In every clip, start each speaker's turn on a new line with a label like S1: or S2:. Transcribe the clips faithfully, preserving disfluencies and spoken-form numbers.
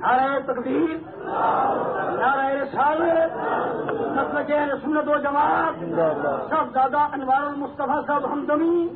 S1: نعرہ تکبیر، نعرہ رسالت، مسلک اہل سنت و جماعت، صاحب دادا انوار المصطفیٰ صاحب ہمدمی.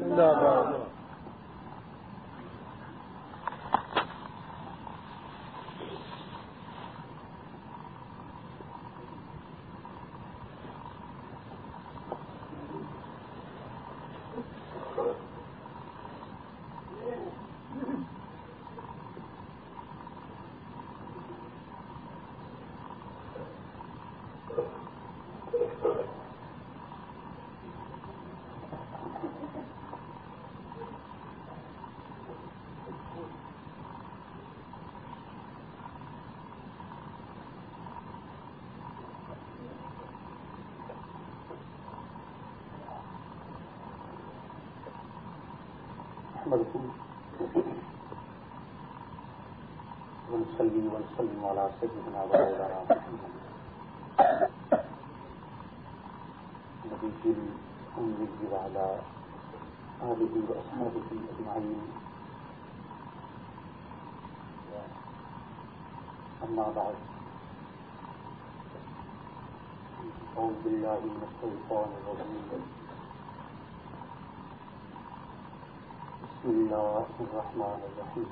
S2: ونصلي ونسلم على سيدنا ومولانا محمد نبي الأمي وعلى آله وأصحابه أجمعين. أما بعد، أعوذ بالله من الشيطان الرجيم. بسم الله الرحمن الرحيم.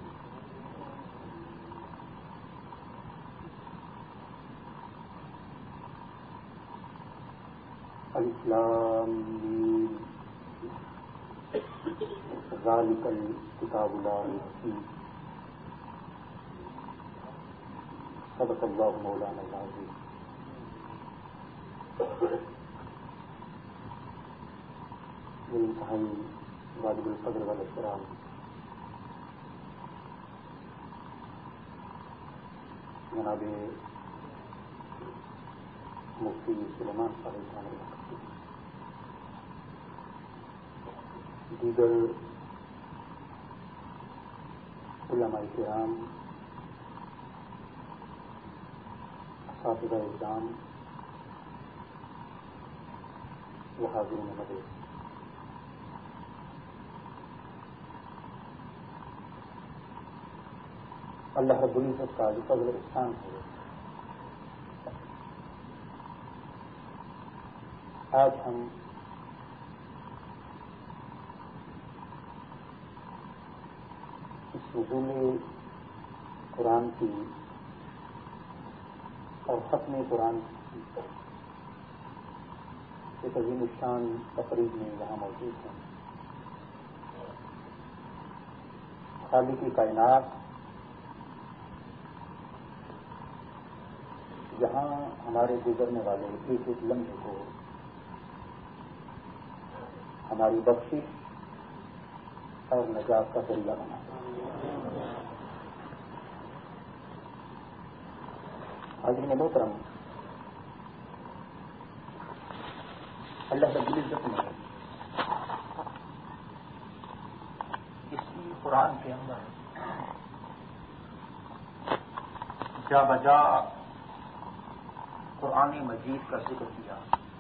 S2: الف لام میم ذالک الکتاب لا ریب فیہ صدق اللہ مولانا العظیم. انتہائی واجب القدر والاحترام جناب مفتی سلیمان صاحب صاحب دیگر علماء کرام، اساتذہ اقدام و حاضرین مجلس، اللہ رب العزت کا جو فضل احسان ہے، آج ہم اس نزول قرآن کی اور ختم قرآن کی ایک عظیم الشان تقریب میں یہاں موجود ہیں. خالق کائنات یہاں ہمارے گزرنے والے ایک ایک لمحے کو ہماری بخشش اور نجات کا ذریعہ بنا. حاضرین محترم، اللہ رب العزت نے اسی قرآن کے اندر جا بجا قرآن مجید کا ذکر کیا.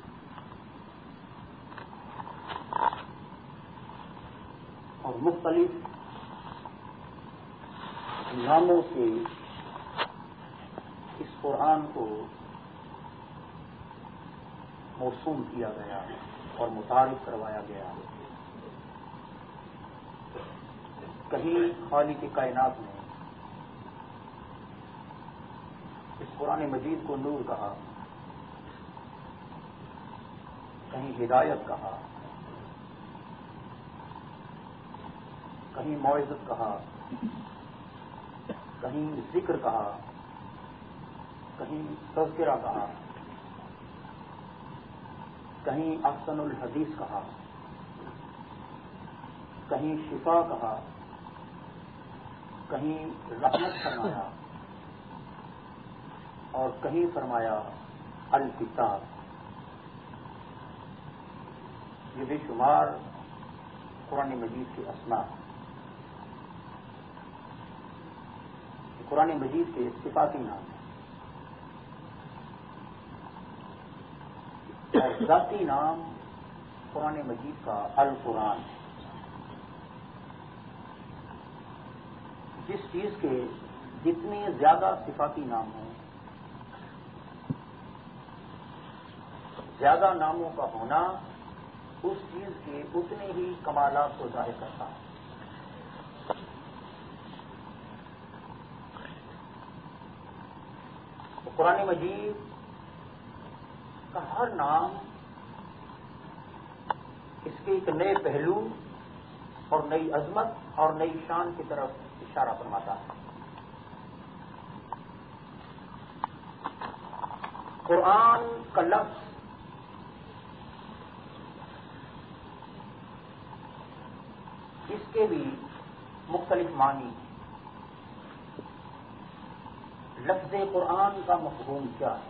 S2: اور مختلف ناموں سے اس قرآن کو موسوم کیا گیا اور متعارف کروایا گیا. کہیں خالق کائنات نے اس قرآن مجید کو نور کہا، کہیں ہدایت کہا، کہیں موعظت کہا، کہیں ذکر کہا، کہیں تذکرہ کہا، کہیں احسن الحدیث کہا، کہیں شفا کہا، کہیں رحمت فرمایا اور کہیں فرمایا الکتاب. یہ بے شمار قرآن مجید کے اسماء، قرآن مجید کے صفاتی نام اور ذاتی نام قرآن مجید کا القرآن. جس چیز کے جتنے زیادہ صفاتی نام ہیں، زیادہ ناموں کا ہونا اس چیز کے اتنے ہی کمالات کو ظاہر کرتا ہے۔ قرآن مجید کا ہر نام اس کے ایک نئے پہلو اور نئی عظمت اور نئی شان کی طرف اشارہ فرماتا ہے۔ قرآن کا لفظ اس کے بھی مختلف معنی ہیں۔ لفظ قرآن کا مفہوم کیا ہے،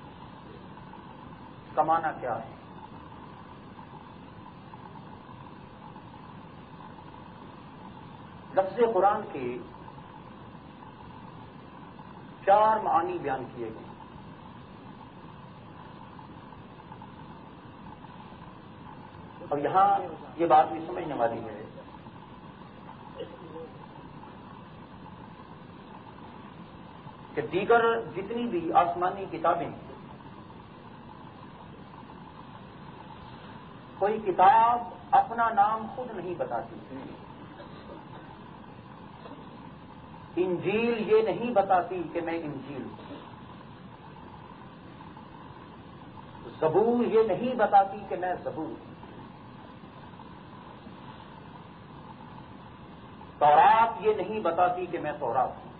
S2: اس کا معنی کیا ہے؟ لفظ قرآن کے چار معانی بیان کیے گئے۔ اور یہاں یہ بات بھی سمجھنے والی ہے کہ دیگر جتنی بھی آسمانی کتابیں، کوئی کتاب اپنا نام خود نہیں بتاتی۔ انجیل یہ نہیں بتاتی کہ میں انجیل ہوں، زبور یہ نہیں بتاتی کہ میں زبور ہوں، تورات یہ نہیں بتاتی کہ میں تورات ہوں،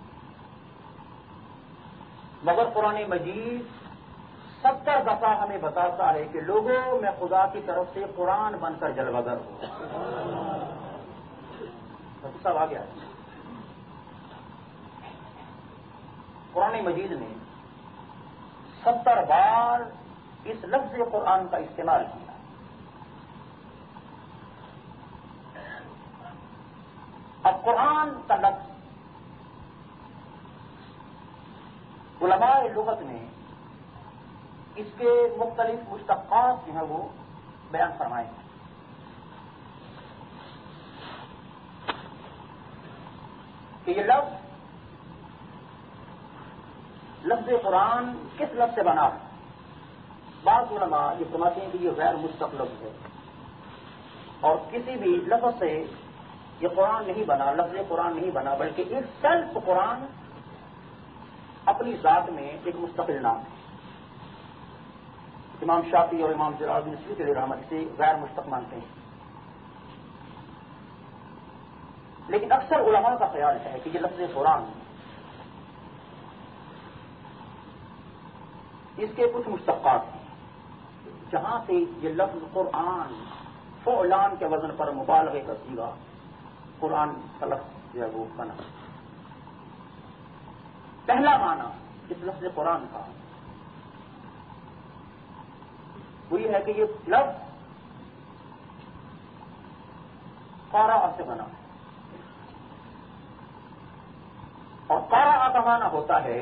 S2: مگر قرآن مجید ستر دفعہ ہمیں بتاتا ہے کہ لوگوں میں خدا کی طرف سے قرآن بن کر جلوگر ہو۔ سب آ گیا ہے۔ قرآن مجید نے ستر بار اس لفظ قرآن کا استعمال کیا۔ اب قرآن کا لفظ علماء لغت نے اس کے مختلف مشتقات جو ہیں وہ بیان فرمائے ہیں۔ کہ یہ لفظ لفظ قرآن کس لفظ سے بنا ہے؟ بعض علماء یہ فرماتے ہیں کہ یہ غیر مشتق لفظ ہے اور کسی بھی لفظ سے یہ قرآن نہیں بنا، لفظ قرآن نہیں بنا، بلکہ ایک سیلف قرآن اپنی ذات میں ایک مستقل نام ہے۔ امام شافعی اور امام جلال الدین سیوطی علیہ رحمت سے غیر مشتق مانتے ہیں، لیکن اکثر علماء کا خیال ہے کہ یہ لفظ قرآن اس کے کچھ مشتقات ہیں جہاں سے یہ لفظ قرآن فعلان کے وزن پر مبالغے کا صیغہ قرآن کا لفظ جو ہے وہ بنا۔ پہلا معنی اس لفظ قرآن کا وہ یہ ہے کہ یہ لفظ قارئ سے بنا ہے، اور قارئ کا معنی ہوتا ہے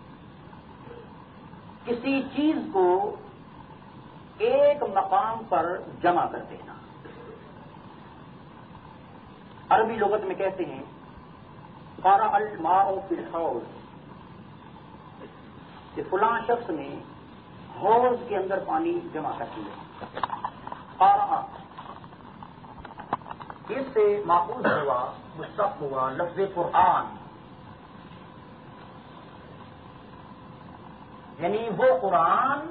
S2: کسی چیز کو ایک مقام پر جمع کر دینا۔ عربی لغت میں کہتے ہیں قارئ الماء فی الحوض، کہ فلاں شخص نے حوض کے اندر پانی جمع کر دیا۔ قارئ اس سے ماخوذ ہوا، مشتق ہوا لفظ قرآن، یعنی وہ قرآن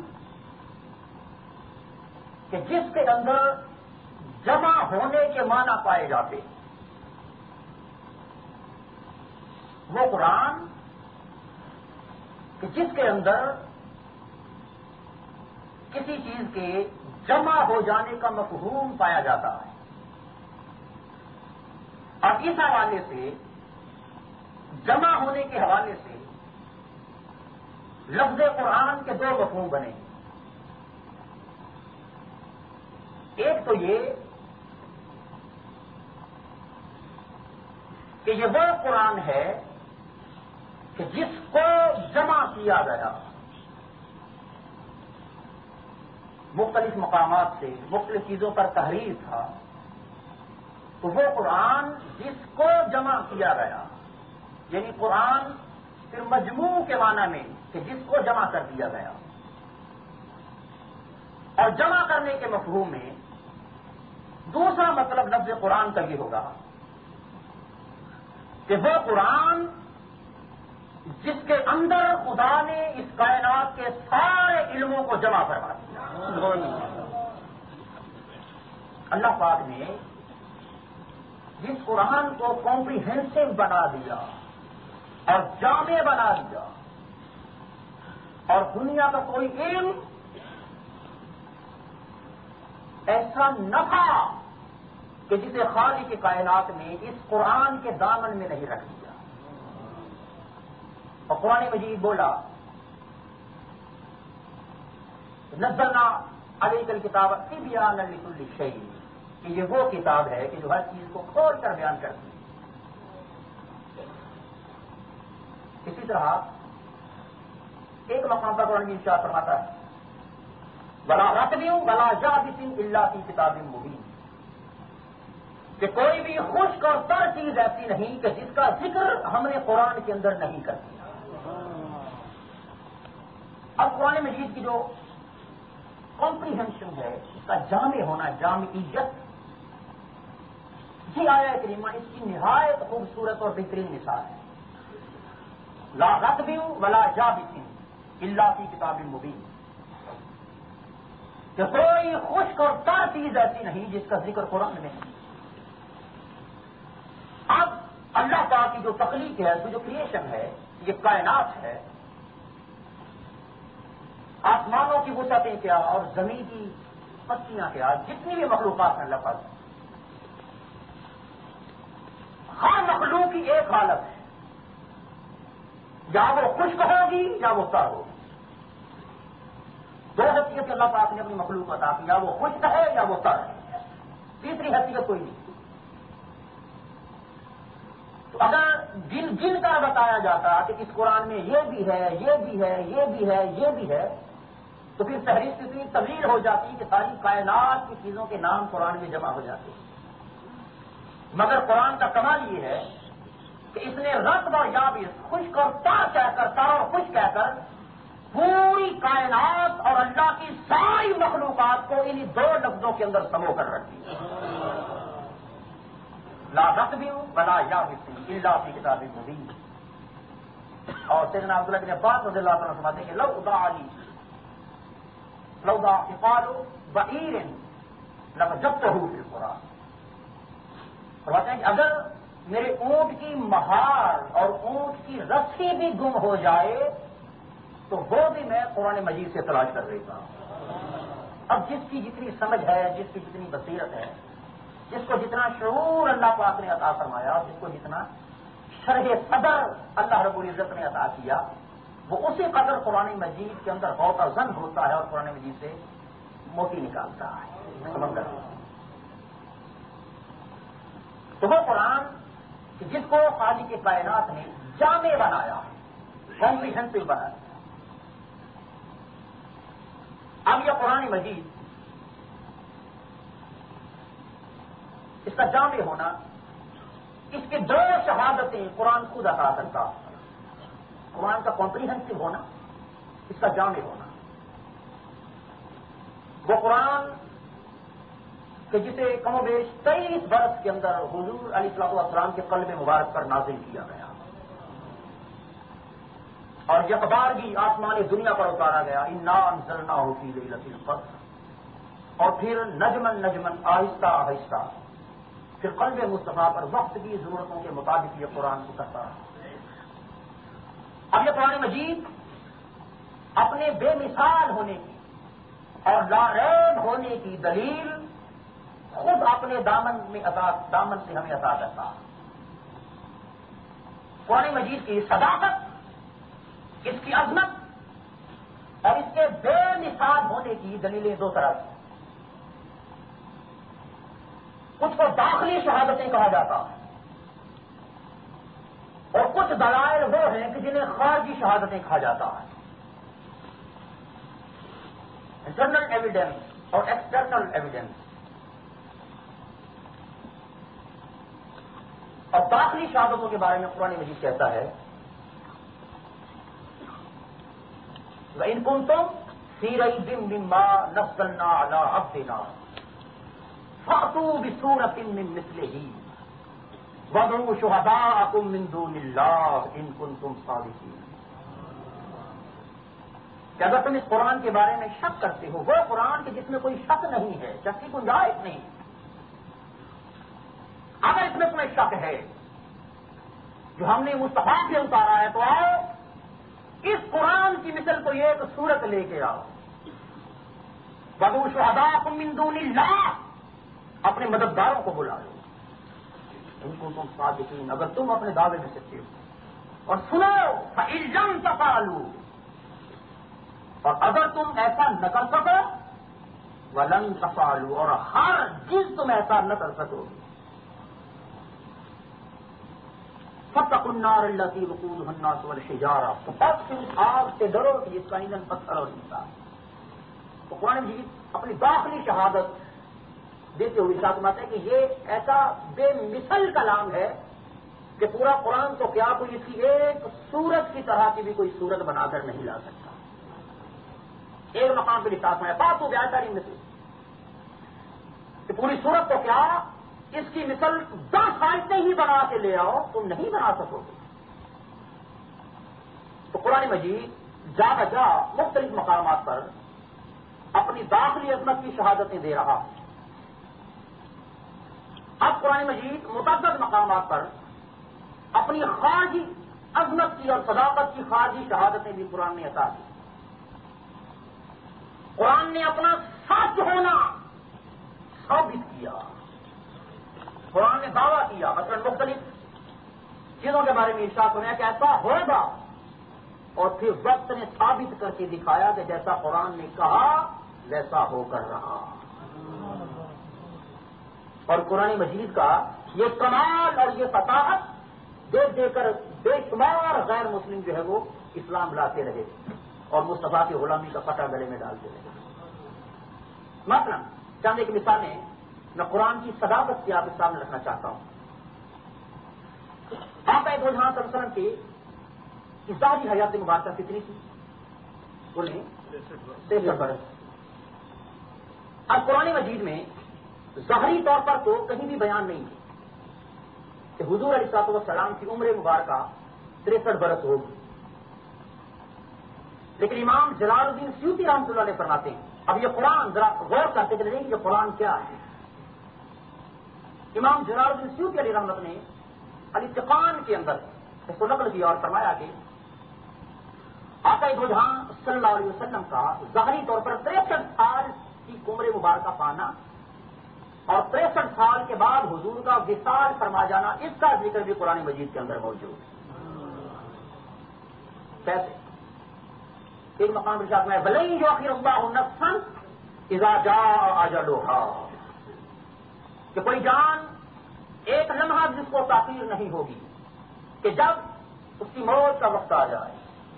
S2: کہ جس کے اندر جمع ہونے کے معنی پائے جاتے، وہ قرآن کہ جس کے اندر کسی چیز کے جمع ہو جانے کا مفہوم پایا جاتا ہے۔ اور اس حوالے سے، جمع ہونے کے حوالے سے لفظ قرآن کے دو مفہوم بنے۔ ایک تو یہ کہ یہ وہ قرآن ہے کہ جس کو جمع کیا گیا، مختلف مقامات سے مختلف چیزوں پر تحریر تھا، تو وہ قرآن جس کو جمع کیا گیا یعنی قرآن پھر مجموع کے معنی میں کہ جس کو جمع کر دیا گیا، اور جمع کرنے کے مفہوم میں دوسرا مطلب لفظ قرآن کا یہ ہوگا کہ وہ قرآن جس کے اندر خدا نے اس کائنات کے سارے علموں کو جمع کروا دیا۔ اللہ پاک نے جس قرآن کو کمپریہنسو بنا دیا اور جامع بنا دیا، اور دنیا کا کوئی علم ایسا نہ تھا کہ جسے خالق کی کائنات نے اس قرآن کے دامن میں نہیں رکھ دیا۔ اور قرآن مجید بولا نزلنا علیک الکتاب تبیانا لکل شیء، کہ یہ وہ کتاب ہے کہ جو ہر چیز کو کھول کر بیان کرتی ہے۔ اسی طرح ایک مقام پر قرآن مجید ارشاد فرماتا ہے ولا رتب ولا یابس الا فی کتاب مبین، کہ کوئی بھی خشک اور تر چیز ایسی نہیں کہ جس کا ذکر ہم نے قرآن کے اندر نہیں کر دیا۔ اب قرآن مجید کی جو کمپریہنشن ہے، اس کا جامع ہونا، جامعیت، یہ آیت کریمہ اس کی نہایت خوبصورت اور بہترین مثال ہے۔ لا رتب ولا یابس الا فی کتاب مبین، کہ کوئی خشک اور تر چیز ایسی نہیں جس کا ذکر قرآن میں نہیں۔ اب اللہ پاک کی جو تخلیق ہے، جو کریشن ہے، یہ کائنات ہے، آسمانوں کی وسعتیں کیا اور زمین کی پتیاں کیا، جتنی بھی مخلوقات ہیں اللہ پاک، ہر مخلوق کی ایک حالت ہے، یا وہ خشک ہوگی یا وہ تر ہوگی۔ دو حیثیت اللہ پاک نے اپنی مخلوق کو عطا کی، یا وہ خشک ہے یا وہ تر ہے، تیسری حیثیت کوئی نہیں۔ تو اگر جن جن کا بتایا جاتا کہ اس قرآن میں یہ بھی ہے، یہ بھی ہے، یہ بھی ہے، یہ بھی ہے، تو پھر فہرست اتنی طویل ہو جاتی کہ ساری کائنات کی چیزوں کے نام قرآن میں جمع ہو جاتے۔ مگر قرآن کا کمال یہ ہے کہ اس نے رتب اور یابس، خشک اور تر کہہ کر، تر اور خشک کہہ کر پوری کائنات اور اللہ کی ساری مخلوقات کو انہی دو لفظوں کے اندر سمو کر رکھ دیا۔ لا رتب ولا یابس الا فی کتاب مبین۔ اور سیدنا عبداللہ بن عباس رضی اللہ عنہ فرماتے ہیں کہ لو اضاع علی لو اضاع عقال بعیر لوجدته فی القرآن، فرماتے ہیں کہ اگر میرے اونٹ کی مہار اور اونٹ کی رسی بھی گم ہو جائے تو وہ بھی میں قرآن مجید سے تلاش کر لیتا ہوں۔ اب جس کی جتنی سمجھ ہے، جس کی جتنی بصیرت ہے، جس کو جتنا شعور اللہ پاک نے عطا فرمایا، اور جس کو جتنا شرح صدر اللہ رب العزت نے عطا کیا، وہ اسی قدر قرآن مجید کے اندر غوطہ زن ہوتا ہے اور قرآن مجید سے موتی نکالتا ہے، سمندر۔ تو وہ قرآن کہ جس کو خالق کائنات نے جامع بنایا، کمپریہنسو بنایا۔ اب یہ قرآن مجید، اس کا جامع ہونا، اس کی دو شہادتیں قرآن خود عطا کرتا ہے۔ قرآن کا کمپریہنسو ہونا، اس کا جامع ہونا۔ وہ قرآن کہ جسے کم و بیش تیئیس برس کے اندر حضور علیہ الصلوۃ والسلام کے قلب مبارک پر نازل کیا گیا، اور یکبارگی آسمانی دنیا پر اتارا گیا، انا انزلناہ فی لیلۃ القدر، اور پھر نجمن نجمن، آہستہ آہستہ پھر قلب مصطفیٰ پر وقت کی ضرورتوں کے مطابق یہ قرآن اترتا رہا۔ اب یہ قرآن مجید اپنے بے مثال ہونے کی اور لا ریب ہونے کی دلیل خود اپنے دامن میں عطا دامن سے ہمیں عطا کرتا ہے۔ قرآن مجید کی صداقت، اس کی عظمت اور اس کے بے مثال ہونے کی دلیلیں دو طرح سے، کچھ کو داخلی شہادتیں کہا جاتا ہے، اور کچھ دلائل وہ ہیں کہ جنہیں خارجی شہادتیں کہا جاتا ہے، انٹرنل ایویڈنس اور ایکسٹرنل ایویڈنس۔ اور داخلی شہادتوں کے بارے میں قرآن مجید کہتا ہے وَإِن كُنتُمْ فِي رَيْبٍ مِّمَّا نَزَّلْنَا عَلَىٰ عَبْدِنَا فَأْتُوا بِسُورَةٍ مِّن مِّثْلِهِ وَادْعُوا شُهَدَاءَكُم مِّن دُونِ اللَّهِ إِن كُنتُمْ صَادِقِينَ. کہ اگر تم اس قرآن کے بارے میں شک کرتے ہو، وہ قرآن کہ جس میں کوئی شک نہیں ہے، شک کی گنجائش نہیں، اگر اس میں تمہیں شک ہے جو ہم نے مصطفیٰ سے اتارا ہے تو آؤ اس قرآن کی مثل کو ایک صورت لے کے آؤ. وَادْعُوا شُهَدَاءَكُم مِّن دُونِ اللَّهِ، اپنے مددگاروں کو بلا لو. ان کو تم صادقین، اگر تم اپنے دعوے میں سچے ہو. اور سنو فَإِن لَّمْ تَفْعَلُوا، اور اگر تم ایسا نہ کر سکو وَلَن تَفْعَلُوا، اور ہر چیز تم ایسا نہ کر سکو فَاتَّقُوا النَّارَ الَّتِي وَقُودُهَا النَّاسُ وَالْحِجَارَةُ، تو بس اس آگ سے ڈرو کہ جس کا ایندھن پتھر اور انسان. تو قرآن مجید اپنی داخلی شہادت دیتے ہوئے ارشاد فرماتا ہے کہ یہ ایسا بے مثل کلام ہے کہ پورا قرآن تو کیا کوئی اس کی ایک سورت کی طرح کی بھی کوئی صورت بنا کر نہیں لا سکتا. ایک مقام پہ ارشاد فرمایا بات تو بیان کاری مثل کہ پوری صورت تو کیا اس کی مثل دس آیتیں ہی بنا کے لے آؤ تم نہیں بنا سکو گے. تو قرآن مجید جا بجا مختلف مقامات پر اپنی داخلی عظمت کی شہادتیں دے رہا. اب قرآن مجید متعدد مقامات پر اپنی خارجی عظمت کی اور صداقت کی خارجی شہادتیں بھی قرآن نے عطا کی. قرآن نے اپنا سچ ہونا ثابت کیا. قرآن نے دعویٰ کیا، مثلا مختلف چیزوں کے بارے میں ارشاد ہونا کہ ایسا ہوگا، اور پھر وقت نے ثابت کر کے دکھایا کہ جیسا قرآن نے کہا ویسا ہو کر رہا. اور قرآن مجید کا یہ کمال اور یہ فصاحت دیکھ دے کر بے شمار غیر مسلم جو ہے وہ اسلام لاتے رہے اور مصطفیٰ کی غلامی کا پتہ گلے میں ڈالتے رہے. مثلا چند ایک مثالیں میں قرآن کی صداقت کی آپ کے سامنے رکھنا چاہتا ہوں. آقا دو جہاں صلی اللہ علیہ وسلم کی ظاہری حیات مبارکہ کتنی تھی؟ بولیں تریسٹھ برس. اب قرآن مجید میں ظاہری طور پر تو کہیں بھی بیان نہیں ہے کہ حضور علیہ الصلوۃ والسلام کی عمر مبارکہ تریسٹھ برس ہوگی. لیکن امام جلال الدین سیوطی رحمۃ اللہ علیہ فرماتے ہیں، اب یہ قرآن ذرا غور کرتے چلے کہ یہ قرآن کیا ہے. امام جلال الدین سیوطی علیہ رحمت نے الاتقان کے اندر اس کو نقل کیا اور فرمایا کہ آقا دو جہاں صلی اللہ علیہ وسلم کا ظاہری طور پر تریسٹھ سال کی عمر مبارکہ پانا اور تریسٹھ سال کے بعد حضور کا وصال فرما جانا، اس کا ذکر بھی قرآن مجید کے اندر موجود ہے. کیسے؟ ایک مقام پر ارشاد میں بھلے جو آخر اللہ نفسا اذا جاء اجلها، کہ کوئی جان ایک لمحہ جس کو تاخیر نہیں ہوگی کہ جب اس کی موت کا وقت آ جائے.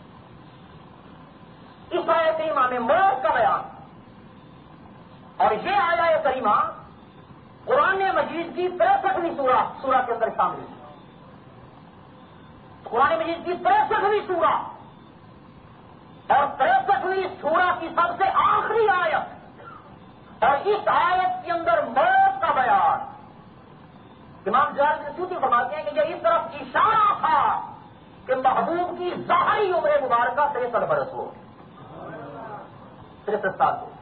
S2: اس آیت کریمہ میں موت کا بیان اور یہ آیت کریمہ قرآن مجید کی تریسٹھویں سورہ سورہ کے اندر شامل ہے. قرآن مجید کی تریسٹھویں سورہ اور تریسٹھویں سورہ کی سب سے آخری آیت، اور اس آیت کے اندر موت کا بیان. امام جلال الدین سیوطی فرماتے ہیں کہ یہ اس طرف اشارہ تھا کہ محبوب کی ظاہری عمر مبارکہ تریسٹھ برس ہو، تریسٹھ سال ہو.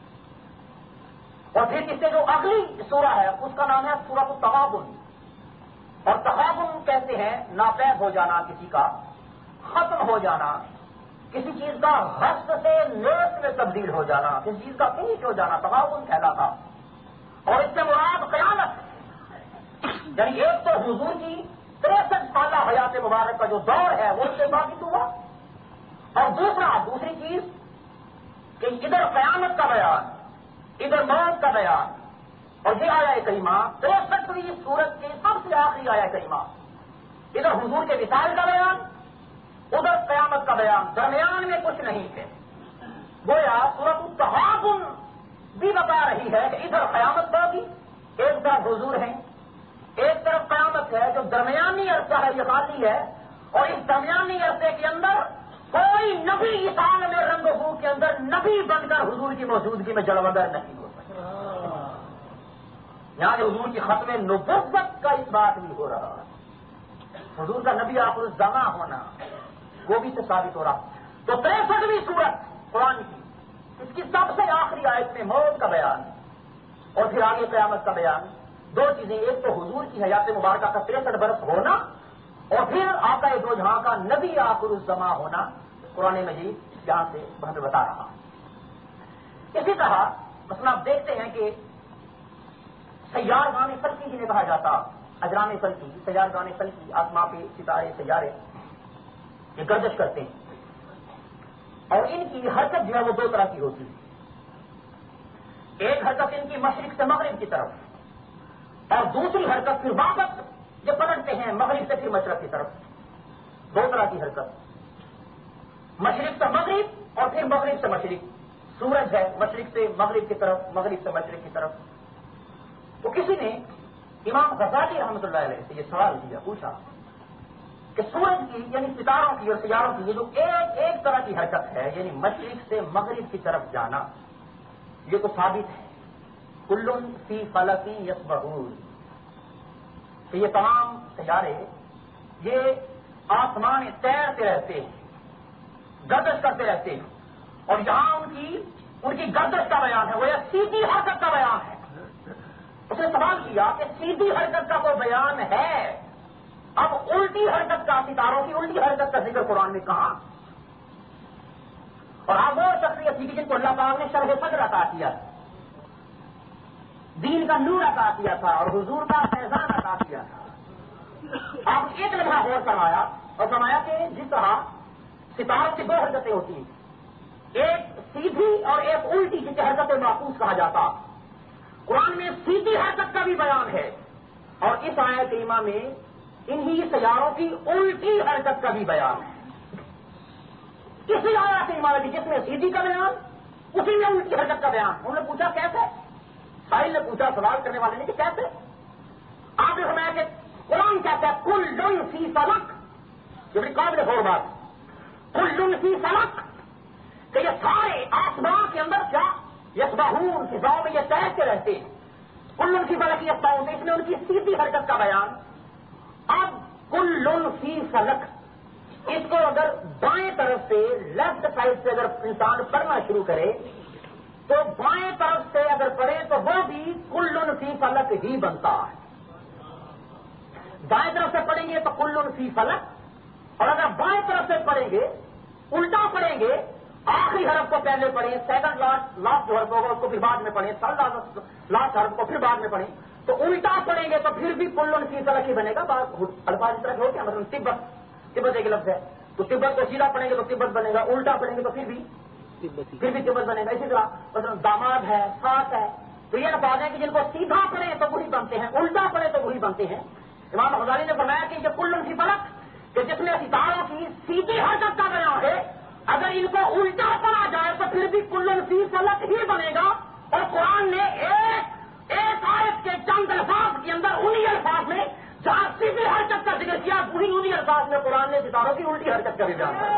S2: اور پھر اس سے جو اگلی سورہ ہے اس کا نام ہے سورۃ التغابن. اور تغابن کہتے ہیں ناپید ہو جانا، کسی کا ختم ہو جانا، کسی چیز کا غصب سے نیت میں تبدیل ہو جانا، کسی چیز کا فنش ہو جانا، تغابن کہلاتا. اور اس سے مراد قیامت، یعنی ایک تو حضور کی تریسٹھ سالہ حیات مبارک کا جو دور ہے وہ اس سے باقی ہوا، اور دوسرا دوسری چیز کہ ادھر قیامت کا بیان، ادھر موت کا بیان. اور یہ آیا کریمہ تریسٹھویں سورت کی سب سے آخری آیا کریمہ، ادھر حضور کے وصال کا بیان، ادھر قیامت کا بیان، درمیان میں کچھ نہیں ہے. گویا سورۃ التغابن بھی بتا رہی ہے کہ ادھر قیامت ہوگی، ایک طرف حضور ہیں، ایک طرف قیامت ہے جو درمیانی عرصہ ہے یہ خالی ہے، اور اس درمیانی عرصے کے اندر کوئی نبی اس عالم رنگ و بو کے اندر نبی بن کر حضور کی موجودگی میں جلوگر نہیں ہو سکتا. یہاں حضور کی ختم نبوت کا اس بات بھی ہو رہا ہے، حضور کا نبی آخر الزماں ہونا وہ بھی تو ثابت ہو رہا. تو تریسٹھویں سورت قرآن کی اس کی سب سے آخری آیت میں موت کا بیان اور پھر آگے قیامت کا بیان. دو چیزیں، ایک تو حضور کی حیات مبارکہ کا تریسٹھ برس ہونا اور پھر آقا دو جہاں کا نبی آخر الزماں ہونا قرآن مجید یہاں سے ہمیں بتا رہا. اسی طرح مثلا آپ دیکھتے ہیں کہ سیارگان فلکی جنہیں کہا جاتا، اجرام فلکی، سیارگان فلکی، آسمان کے ستارے سیارے یہ گردش کرتے ہیں اور ان کی حرکت جو ہے وہ دو طرح کی ہوتی ہے. ایک حرکت ان کی مشرق سے مغرب کی طرف اور دوسری حرکت پھر واپس جو پلٹتے ہیں مغرب سے پھر مشرق کی طرف. دو طرح کی حرکت، مشرق سے مغرب اور پھر مغرب سے مشرق. سورج ہے مشرق سے مغرب کی طرف، مغرب سے مشرق کی طرف. تو کسی نے امام غزالی رحمۃ اللہ علیہ سے یہ سوال کیا، پوچھا کہ سورج کی یعنی ستاروں کی اور سیاروں کی یہ جو ایک ایک طرح کی حرکت ہے یعنی مشرق سے مغرب کی طرف جانا، یہ تو ثابت ہے کل فی فلک یسبحون کہ یہ تمام سیارے یہ آسمان تیرتے رہتے ہیں، گردش کرتے رہتے ہیں، اور یہاں ان کی ان کی گردش کا بیان ہے، وہ یہ سیدھی حرکت کا بیان ہے. اس نے سوال کیا کہ سیدھی حرکت کا کوئی بیان ہے، اب الٹی حرکت کا، ستاروں کی الٹی حرکت کا ذکر قرآن میں کہاں؟ اور آپ وہ شخصیت تھی جن کو اللہ پاک نے شرح صدر عطا کیا، دین کا نور عطا کیا تھا اور حضور کا فیضان عطا کیا تھا. آپ ایک لمحہ غور فرمایا اور فرمایا کہ جس طرح ستاروں کی دو حرکتیں ہوتی ہیں، ایک سیدھی اور ایک الٹی جسے حرکت معکوس کہا جاتا، قرآن میں سیدھی حرکت کا بھی بیان ہے اور اس آیت کریمہ میں انہی سیاروں کی الٹی حرکت کا بھی بیان ہے. اسی آیت کریمہ میں جس میں سیدھی کا بیان اسی میں الٹی حرکت کا بیان. انہوں نے پوچھا کیسے؟ سائل نے پوچھا، سوال کرنے والے نے کہ کیسے؟ آپ نے فرمایا کہ قرآن کہتا ہے کل فی فلک، یہ بڑی قابل غور بات، کل فی فلک کہ یہ سارے آسمان کے اندر کیا یسبحون فضاؤں میں یہ تیرتے رہتے ہیں. کل فی فلک یسبحون، اس میں ان کی سیدھی حرکت کا بیان. اب کل فی فلک اس کو اگر بائیں طرف سے لیفٹ سائڈ سے اگر انسان پڑھنا شروع کرے تو بائیں طرف سے اگر پڑھے تو وہ بھی کل فی فلک ہی بنتا ہے. دائیں طرف سے پڑھیں گے تو کل فی فلک، اور اگر بائیں طرف سے پڑھیں گے الٹا پڑھیں گے، آخری حرف کو پہلے پڑھیں، سیکنڈ لاسٹ لاسٹ جو حرف ہوگا اس کو پھر بعد میں پڑھیں، تھرڈ لاسٹ حرف کو پھر بعد میں پڑھیں تو الٹا پڑھیں گے تو پھر بھی کل فی فلک ہی بنے گا. الفاظ اس طرح کے ہوتے ہیں، مطلب تبت تبت ایک لفظ ہے تو تبت کو سیدھا پڑھیں گے تو تبت بنے گا، الٹا پڑھیں گے تو پھر بھی پھر بھی تبت بنے گا. اسی طرح مطلب داماد ہے، ساتھ ہے، تو یہ الفاظ ہیں کہ جن کو سیدھا پڑھیں تو وہی بنتے ہیں، الٹا پڑھیں تو وہی بنتے ہیں. امام غزالی نے فرمایا کہ یہ کل فی فلک کہ جس میں ستاروں کی سیدھی حرکت کا بیان ہے، اگر ان کو الٹا پڑھا جائے تو پھر بھی کل فی فلک ہی بنے گا. اور قرآن نے ایک ایک آیت کے چند الفاظ کے اندر انہی الفاظ میں جہاں سیدھی حرکت کا ذکر کیا وہی انہی الفاظ میں قرآن نے ستاروں کی الٹی حرکت کا بھی بیان کیا.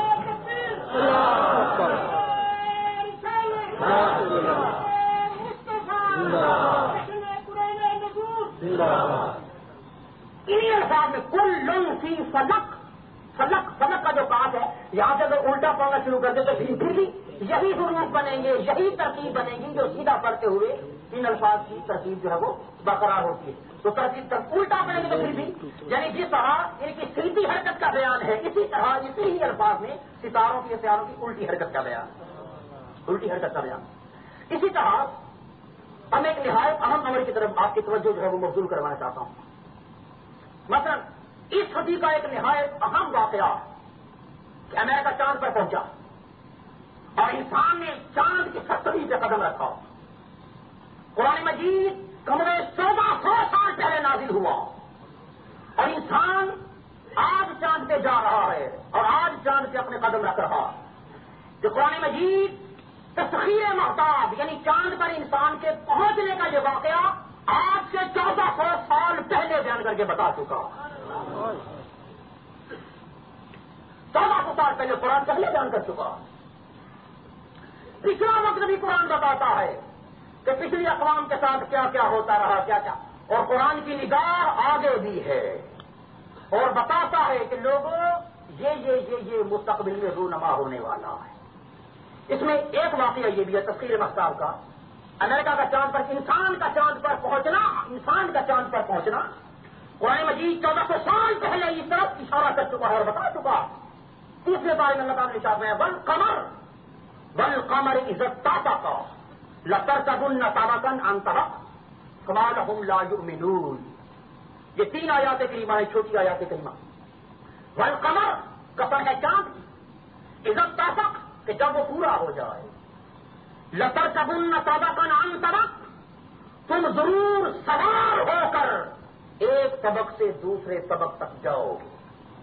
S2: انہی الفاظ میں کل فی فلک، فلک فلک کا جو بات ہے یہاں سے اگر الٹا پڑھنا شروع کر دے تو پھر بھی یہی حروف بنیں گے، یہی ترتیب بنے گی جو سیدھا پڑھتے ہوئے ان الفاظ کی ترتیب جو ہے وہ برقرار ہوتی ہے. تو ترتیب تک الٹا پڑھیں گے تو پھر بھی یعنی جس طرح ان کی سیدھی حرکت کا بیان ہے اسی طرح اسی ہی الفاظ میں ستاروں کی سیاروں کی الٹی حرکت کا بیان، الٹی حرکت کا بیان. اسی طرح ہم ایک نہایت اہم امر کی طرف آپ کی توجہ جو ہے وہ مبذول کروانا چاہتا ہوں. مثلا اس صدی کا ایک نہایت اہم واقعہ کہ امریکہ چاند پر پہنچا اور انسان نے چاند کی سطحی پہ قدم رکھا. قرآن مجید کمرے چودہ سو سال پہلے نازل ہوا اور انسان آج چاند پہ جا رہا ہے اور آج چاند پہ اپنے قدم رکھ رہا. جو قرآن مجید تسخیر محتاج یعنی چاند پر انسان کے پہنچنے کا یہ واقعہ آج سے چودہ سو سال پہلے بیان کر کے بتا چکا. چودہ سو سال پہلے قرآن پہلے بیان کر چکا. پچھلا وقت بھی قرآن بتاتا ہے کہ پچھلی اقوام کے ساتھ کیا کیا ہوتا رہا, کیا کیا, اور قرآن کی نگاہ آگے بھی ہے اور بتاتا ہے کہ لوگوں یہ یہ یہ یہ مستقبل میں رونما ہونے والا ہے. اس میں ایک واقعہ یہ بھی ہے تفسیر مختار کا, امریکہ کا چاند پر, انسان کا چاند پر پہنچنا, انسان کا چاند پر پہنچنا. قرآن مجید چودہ سو سال پہلے اس طرف اشارہ کر چکا ہے اور بتا چکا. تیسرے بارے میں اللہ تعالیٰ نے چاہتے ہیں بل قمر بل قمر عزت تاتا کا لطر تبن تابن انتہا کمالہم لا یؤمنون. یہ تین آیات کریمہ ہیں, چھوٹی آیات کریمہ. بل قمر قسم ہے چاند کی, عزت تاتا کہ جب وہ پورا ہو جائے, لطر تبن تابن انتہا تم ضرور سوار ہو کر ایک طبق سے دوسرے طبق تک جاؤ گے.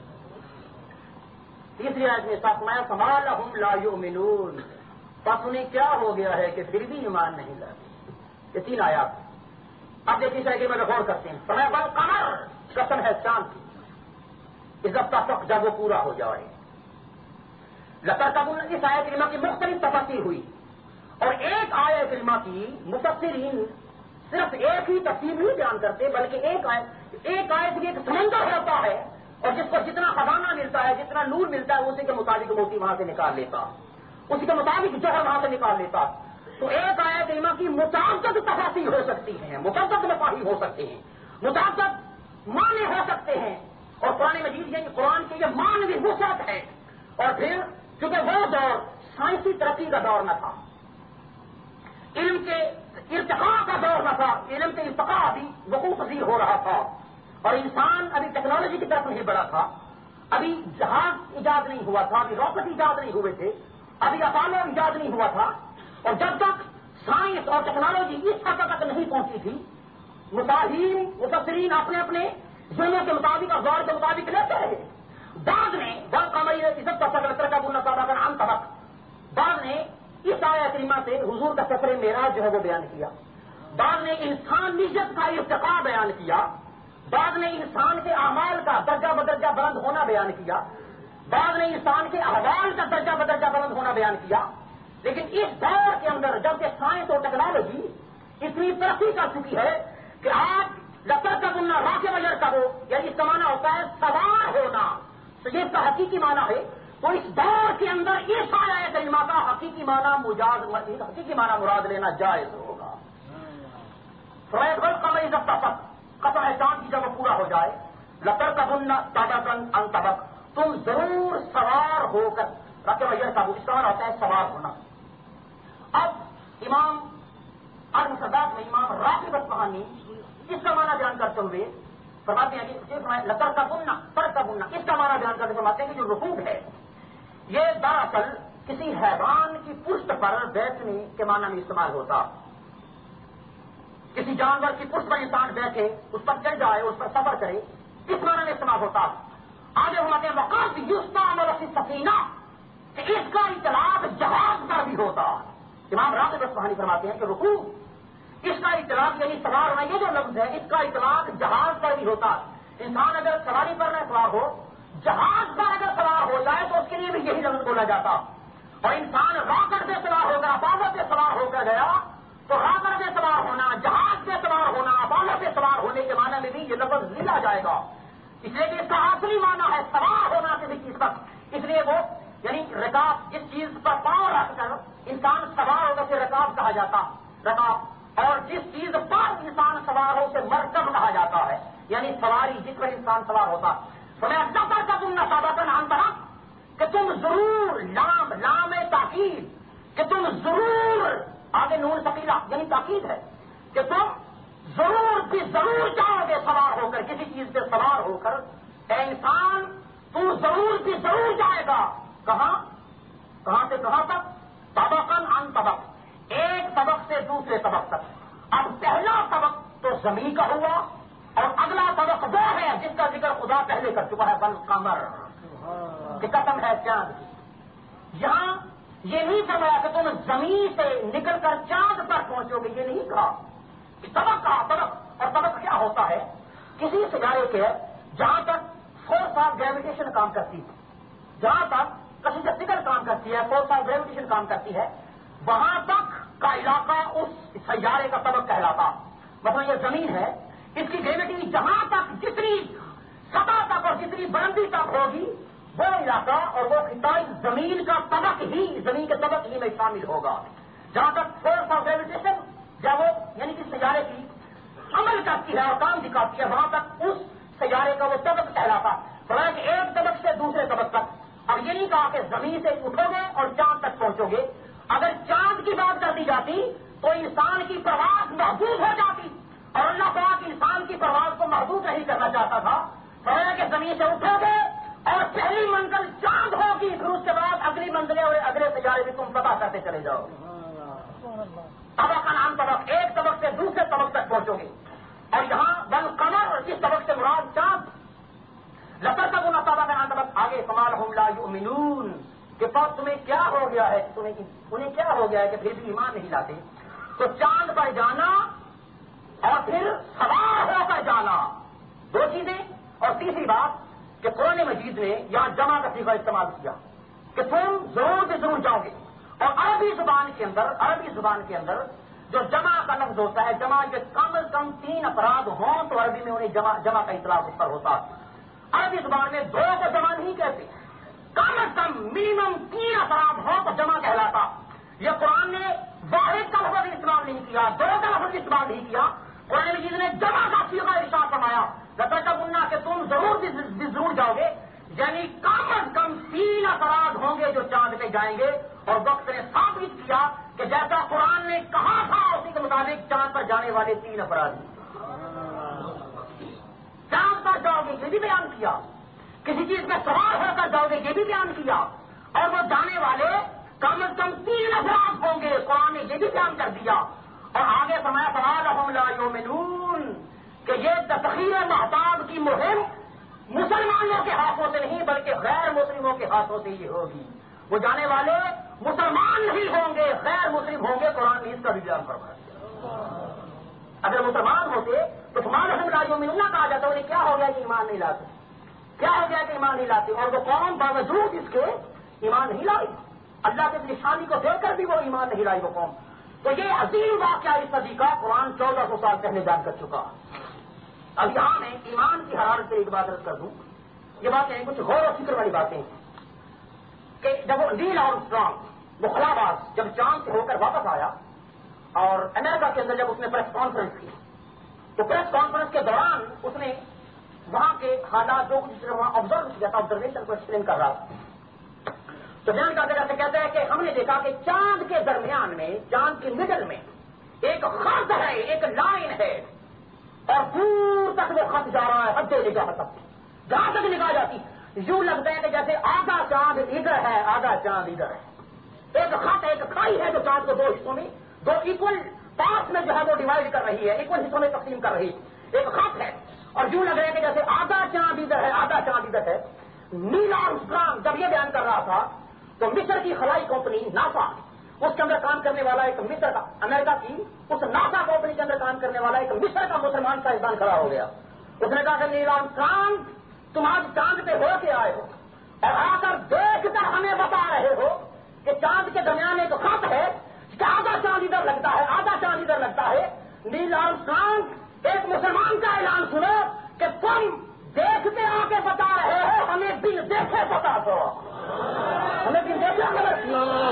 S2: تیسری آیت میں ساتھ کمالہم لا یؤمنون, پس انہیں کیا ہو گیا ہے کہ پھر بھی ایمان نہیں لاتے. یہ تین آیات. اب دیکھیے چاہیے کہ میں غور کرتے ہیں. سمے بل قمر قسم ہے چاند کی, عزت کا تک جب وہ پورا ہو جائے. لطر تبن اس آیت کریمہ کی مختلف تفسیر ہوئی اور ایک آیت کریمہ کی مفسرین صرف ایک ہی تفسیر نہیں بیان کرتے بلکہ ایک آیت ایک آیت کی ایک سمندر ہوتا ہے اور جس کو جتنا خزانہ ملتا ہے, جتنا نور ملتا ہے, اسی کے مطابق موتی وہاں سے نکال لیتا, اسی کے مطابق جوہر وہاں سے نکال لیتا. تو ایک آیت کریمہ کی متعدد تفاسیر ہو سکتی ہیں, متعدد مفاہیم ہو سکتے ہیں, متعدد معنی ہو سکتے ہیں. اور قرآن مجید یہ قرآن کی یہ معنوی وسعت ہے. اور پھر چونکہ وہ دور سائنسی ترقی کا دور نہ تھا, علم کے ارتقاء کا دور نہ تھا, علم کے ارتقاء ابھی وقوع پذیر ہو رہا تھا اور انسان ابھی ٹیکنالوجی کی طرف نہیں بڑھا تھا, ابھی جہاز ایجاد نہیں ہوا تھا, ابھی راکٹ ایجاد نہیں ہوئے تھے, ابھی اپولو ایجاد نہیں ہوا تھا. اور جب تک سائنس اور ٹیکنالوجی اس حد تک نہیں پہنچی تھی, مفاہیم مفسرین اپنے اپنے ذہنوں کے مطابق اور غور کے مطابق لیتے رہے. بعد میں بل قمر عزت کا سکر کا بولنا پاتا کر عام طبق, بعد نے اس آیت کریمہ سے حضور کا سفر معراج جو ہے وہ بیان کیا, بعد نے انسانیت کا ارتقاء بیان کیا, بعد نے انسان کے اعمال کا درجہ بدرجہ بلند ہونا بیان کیا, بعد نے انسان کے احوال کا درجہ بدرجہ بلند ہونا بیان کیا. لیکن اس دور کے اندر جبکہ سائنس اور ٹیکنالوجی اتنی ترقی کر چکی ہے کہ آج لطر کا بننا راکے وجر کا ہو, یعنی اس کا معنی ہوتا ہے سوار ہونا, تو یہ اس کا حقیقی معنی ہے. تو اس دور کے اندر اس آیت کریمہ کا حقیقی معنی مجاز حقیقی معنی مراد لینا جائز ہوگا. قمر عزت کا سب قسم ہے چاند کی جب وہ پورا ہو جائے, لطر کا بننا تابا کن ان طبق تم ضرور سوار ہو کر رکھے وجہ کا اس کا معنی ہوتا ہے سوار ہونا. اب امام ارمسداد میں امام راغب اصفہانی اس کا معنی بیان کرتے ہوئے فرماتے ہیں کہ لطر کا بننا پر کا بننا اس کا معنی بیان کرتے فرماتے ہیں کہ جو رکوب ہے یہ دراصل کسی حیوان کی پشت پر بیٹھنے کے معنی میں استعمال ہوتا. کسی جانور کی پشت پر انسان بیٹھے, اس پر چڑھ جائے, اس پر سفر کرے, اس معنی میں استعمال ہوتا. آگے فرماتے ہیں وقت یستعمل فی السفینہ کہ اس کا اطلاق جہاز پر بھی ہوتا. امام راغب اصفہانی فرماتے ہیں کہ رکوب اس کا اطلاق یعنی سوار ہونا, یہ جو لفظ ہے اس کا اطلاق جہاز پر بھی ہوتا. انسان اگر سواری پر نہ سوار ہو, جہاز پر اگر سوار ہو جائے تو اس کے لیے بھی یہی لفظ بولا جاتا. اور انسان راکٹ سے سوار ہوگا, اپولو سے سوار ہو کر گیا تو راکٹ سے سوار ہونا, جہاز سے سوار ہونا, اپولو سے سوار ہونے کے معنی میں بھی یہ لفظ لیا جائے گا. اس لیے کہ اس کا اصلی معنی ہے سوار ہونا کسی چیز پر. اس لیے وہ یعنی رکاب جس چیز پر پاؤں رکھ کر انسان سوار ہوگا اسے رکاب کہا جاتا, رکاب. اور جس چیز پر انسان سوار ہو اسے مرکب کہا جاتا ہے, یعنی سواری جس پر انسان سوار ہوتا. سمے کا تم نہ سادہ کا نام بنا کہ تم ضرور لام لام تاکید کہ تم ضرور آگے نون ثقیلہ یعنی تاکید ہے کہ تم ضرور بھی ضرور جاؤ گے سوار ہو کر کسی چیز سے سوار ہو کر. اے انسان تم ضرور بھی ضرور جائے گا. کہاں کہاں سے کہاں تک؟ طبقاً عن طبق, ایک طبق سے دوسرے طبق تک. اب پہلا طبق تو زمین کا ہوا اور اگلا طبق وہ ہے جس کا ذکر خدا پہلے کر چکا ہے, بل قمر کہ قسم ہے چاند کی. یہاں یہ نہیں فرمایا کہ تم زمین سے نکل کر چاند پر پہنچو گے, یہ نہیں کہا. طبق کا طبق اور طبق کیا ہوتا ہے؟ کسی سیارے کے جہاں تک فورس آف گریویٹیشن کام کرتی ہے، جہاں تک کشش فکر کام کرتی ہے، فورس آف گریویٹیشن کام کرتی ہے، وہاں تک کا علاقہ اس سیارے کا طبق کہلاتا۔ مثلا یہ زمین ہے، اس کی گریویٹی جہاں تک جتنی سطح تک اور جتنی بلندی تک ہوگی وہ علاقہ اور وہ خطہ زمین کا طبق ہی زمین کے طبق ہی میں شامل ہوگا۔ جہاں تک فورس آف گریویٹیشن جب وہ یعنی کہ سیارے کی عمل کرتی ہے اور کام دکھاتی ہے وہاں تک اس سیارے کا وہ طبق کہلاتا۔ فرض کہ ایک طبق سے دوسرے طبق تک، اب یہ نہیں کہا کہ زمین سے اٹھو گے اور چاند تک پہنچو گے۔ اگر چاند کی بات کر دی جاتی تو انسان کی پرواز محدود ہو جاتی، اور اللہ پاک انسان کی پرواز کو محدود نہیں کرنا چاہتا تھا۔ فرض کہ زمین سے اٹھو گے اور پہلی منزل چاند ہوگی، پھر اس کے بعد اگلی منزلیں اور اگلے سیارے بھی تم پتہ کرتے چلے جاؤ۔ طبق کا نام طبق، ایک طبق سے دوسرے طبق تک پہنچو گے۔ اور یہاں بل قمر اور اس طبق سے مراد چاند، لطر تک ان طبق کا نام طبق آگے کمال ہم لا یؤمنون کہ پاس تمہیں کیا ہو گیا ہے، تمہیں انہیں کیا ہو گیا ہے کہ پھر بھی ایمان نہیں لاتے۔ تو چاند پر جانا اور پھر سوار ہو کر جانا، دو چیزیں۔ اور تیسری بات کہ قرآن مجید نے یہاں جمع کا صیغہ استعمال کیا کہ تم ضرور سے ضرور جاؤ گے، اور عربی زبان کے اندر عربی زبان کے اندر جو جمع کا لفظ ہوتا ہے، جمع کے کم از کم تین افراد ہوں تو عربی میں انہیں جمع جمع کا اطلاق اس پر ہوتا ہے۔ عربی زبان میں دو کو جمع نہیں کہتے، کم از کم منیمم تین افراد ہوں تو جمع کہلاتا۔ یہ قرآن نے واحد کا لفظ استعمال نہیں کیا، دو کا لفظ استعمال نہیں کیا، قرآن مجید نے جمع کا صیغہ ارشاد فرمایا لترکبن کہ تم ضرور بھی ضرور جاؤ گے، یعنی کم از کم تین افراد ہوں گے جو چاند پہ جائیں گے۔ اور وقت نے ثابت کیا کہ جیسا قرآن نے کہا تھا اسی کے مطابق چاند پر جانے والے تین افراد چاند پر جاؤ گے، یہ بھی بیان کیا، کسی چیز میں سوار ہو کر جاؤ گے، یہ بھی بیان کیا، اور وہ جانے والے کم از کم تین افراد ہوں گے، قرآن نے یہ بھی بیان کر دیا۔ اور آگے فرمایا فَمَا لَا یُؤْمِنُونَ کہ یہ تسخیر مہتاب کی مہم مسلمانوں کے ہاتھوں سے نہیں بلکہ غیر مسلموں کے ہاتھوں سے ہی ہوگی۔ وہ جانے والے مسلمان نہیں ہوں گے، غیر مسلم ہوں گے، قرآن نے اس کا بھی بیان فرمایا۔ اگر مسلمان ہوتے تو تمہارے ہم لا یؤمنون کہا جاتا، انہیں کیا ہو گیا کہ ایمان نہیں لاتے، کیا ہو گیا کہ ایمان نہیں لاتے، اور وہ قوم باوجود اس کے ایمان نہیں لائی، اللہ کے نشانی کو دیکھ کر بھی وہ ایمان نہیں لائی وہ قوم۔ تو یہ عظیم واقعہ اس صدی کا قرآن چودہ سو سال پہلے بیان کر چکا۔ اب یہاں میں ایمان کی حرارت سے ایک بات عرض کر دوں، یہ باتیں کچھ غور و فکر والی باتیں کہ جب وہ نیل آرمسٹرانگ وہ خلاباز جب چاند سے ہو کر واپس آیا اور امریکہ کے اندر جب اس نے پریس کانفرنس کی تو پریس کانفرنس کے دوران اس نے وہاں کے حالات جو کچھ وہاں آبزرو کیا تھا آبزرویشن کو ایکسپلین کر رہا تھا، تو بیان کرتے کرتے کہتے ہیں کہ ہم نے دیکھا کہ چاند کے درمیان میں چاند کے مڈل میں ایک خط ہے، ایک لائن ہے، اور دور تک وہ خط جا رہا ہے حد نگاہ تک، جہاں تک نگاہ جاتی یوں لگتا ہے کہ جیسے آدھا چاند ادھر ہے آدھا چاند ادھر ہے، ایک خط ایک کھائی ہے جو چاند کو دو حصوں میں دو ایکول پارٹ میں جو ہے وہ ڈیوائڈ کر رہی ہے، ایکول حصوں میں تقسیم کر رہی ہے، ایک خط ہے، اور یوں لگ رہا ہے کہ جیسے آدھا چاند ادھر ہے آدھا چاند ادھر ہے۔ نیل آرمسٹرانگ جب یہ بیان کر رہا تھا تو مصر کی خلائی کمپنی ناسا، اس کے اندر کام کرنے والا ایک مصر کا امریکہ کی اس ناسا کمپنی کے اندر کام کرنے والا ایک مصر کا مسلمان سائنسدان کھڑا ہو گیا، اس نے کہا کہ نیل آرمسٹرانگ تم آج چاند پہ ہو کے آئے ہو اور آ کر دیکھ کر ہمیں بتا رہے ہو کہ چاند کے درمیان ایک خط ہے کہ آدھا چاند ادھر لگتا ہے آدھا چاند ادھر لگتا ہے۔ نیل آرمسٹرانگ ایک مسلمان کا اعلان سنو کہ تم دیکھتے آ کے بتا رہے ہو، ہمیں بن دیکھے بتا دو، ہمیں بن دیکھے غلط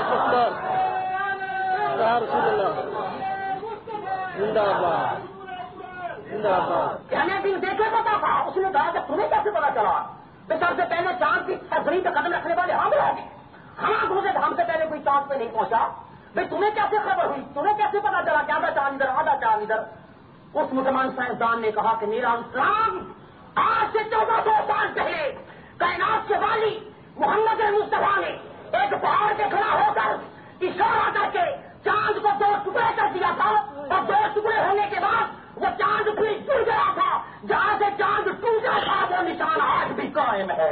S2: ہمیں بن دیکھے پتا تھا۔ اس نے کہا کہ تمہیں کیسے پتا چلا؟ تو سب سے پہلے چاند کی زمین پہ قدم رکھنے والے ہم رہے ہم گزرے ہم سے پہلے کوئی چاند پہ نہیں پہنچا، بھائی تمہیں کیسے خبر ہوئی، تمہیں کیسے پتا چلا کہ آدھا چاند ادھر آدھا چاند ادھر؟ اس مسلمان سائنسدان نے کہا کہ نیل آرمسٹرانگ آج سے چودہ سو سال پہلے کائنات کے والی محمد مصطفیٰ نے ایک پہاڑ پہ کھڑا ہو کر اشارہ کر کے چاند کو دو ٹکڑے کر دیا تھا، اور دو ٹکڑے ہونے کے بعد وہ چاند بھی ٹوٹ گیا تھا، جہاں سے چاند ٹوٹا تھا وہ نشان آج بھی قائم ہے،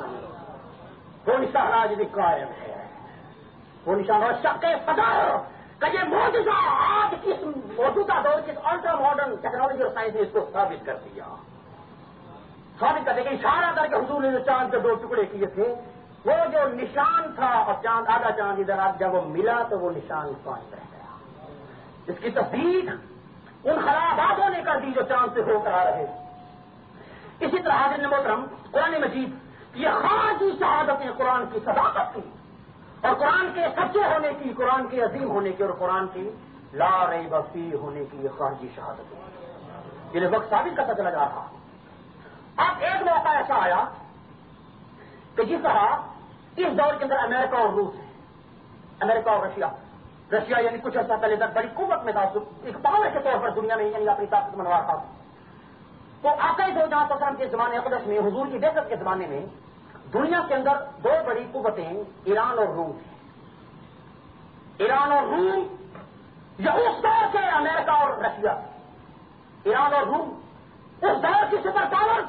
S2: وہ نشان آج بھی قائم ہے، وہ نشان اور شق فضا کہ یہ معجزہ آج کس موجودہ دور کس الٹرا ماڈرن ٹیکنالوجی اور سائنس نے اس کو ثابت کر دیا. ثابت کرنے کے اشارہ کر کے حضور نے چاند کے دو ٹکڑے کیے تھے، وہ جو نشان تھا اور چاند آدھا چاند ادھر آج جب وہ ملا تو وہ نشان قائم رہ گیا. اس کی تصدیق ان خراباتوں نے کر دی جو چاند سے ہو کر آ رہے. اسی طرح حضرت محترم قرآن مجید یہ خارجی شہادتیں قرآن کی صداقت کی اور قرآن کے سچے ہونے کی، قرآن کے عظیم ہونے کی اور قرآن کی لا ریب فیہ ہونے کی یہ خارجی شہادتیں جنہیں وقت ثابت کرتا چلا جا رہا. اب ایک موقع ایسا آیا کہ جس طرح اس دور کے اندر امریکہ اور روس ہے، امریکہ اور رشیا رشیا یعنی کچھ عرصہ پہلے تک بڑی قوت میں تھا، ایک پاور کے طور پر دنیا میں یعنی اپنی طاقت منوا تھا. تو آقا دو جہاں پسند کے زمانے اقدس میں حضور کی بعثت کے زمانے میں دنیا کے اندر دو بڑی قوتیں ایران اور روم تھیں. ایران اور روم یہ اس دور سے امریکہ اور رشیا، ایران اور روم اس دور کی سپر پاور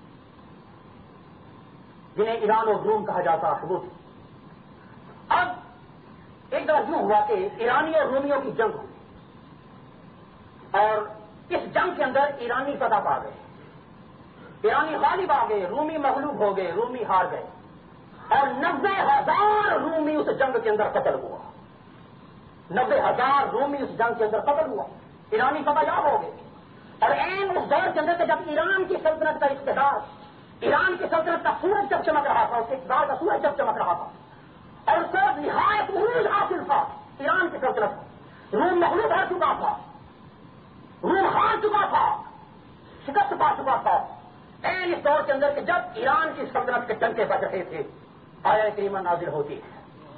S2: جنہیں ایران اور روم کہا جاتا ہے وہ تھی. اب ایک دفعہ یوں ہوا کہ ایرانی اور رومیوں کی جنگ ہوئی اور اس جنگ کے اندر ایرانی فتح پا گئے، ایرانی غالب آ گئے، رومی مغلوب ہو گئے، رومی ہار گئے اور نبے ہزار رومی اس جنگ کے اندر قتل ہوا. نبے ہزار رومی اس جنگ کے اندر قتل ہوا، ایرانی فتح یاب ہو گئے. اور این اس دور کے اندر کہ جب ایران کی سلطنت کا اقتدار، ایران کی سلطنت کا سورج جب چمک رہا تھا، اس کے اقتدار کا سورج جب چمک رہا تھا اور اس کو نہایت عروج حاصل تھا ایران کی سلطنت، روم مغلوب ہو چکا تھا، روم ہار چکا تھا، شکست پا چکا تھا. این اس دور کے اندر کہ جب ایران کی سلطنت کے ڈنکے بج رہے تھے آیت کریمہ نازل ہوتی ہے،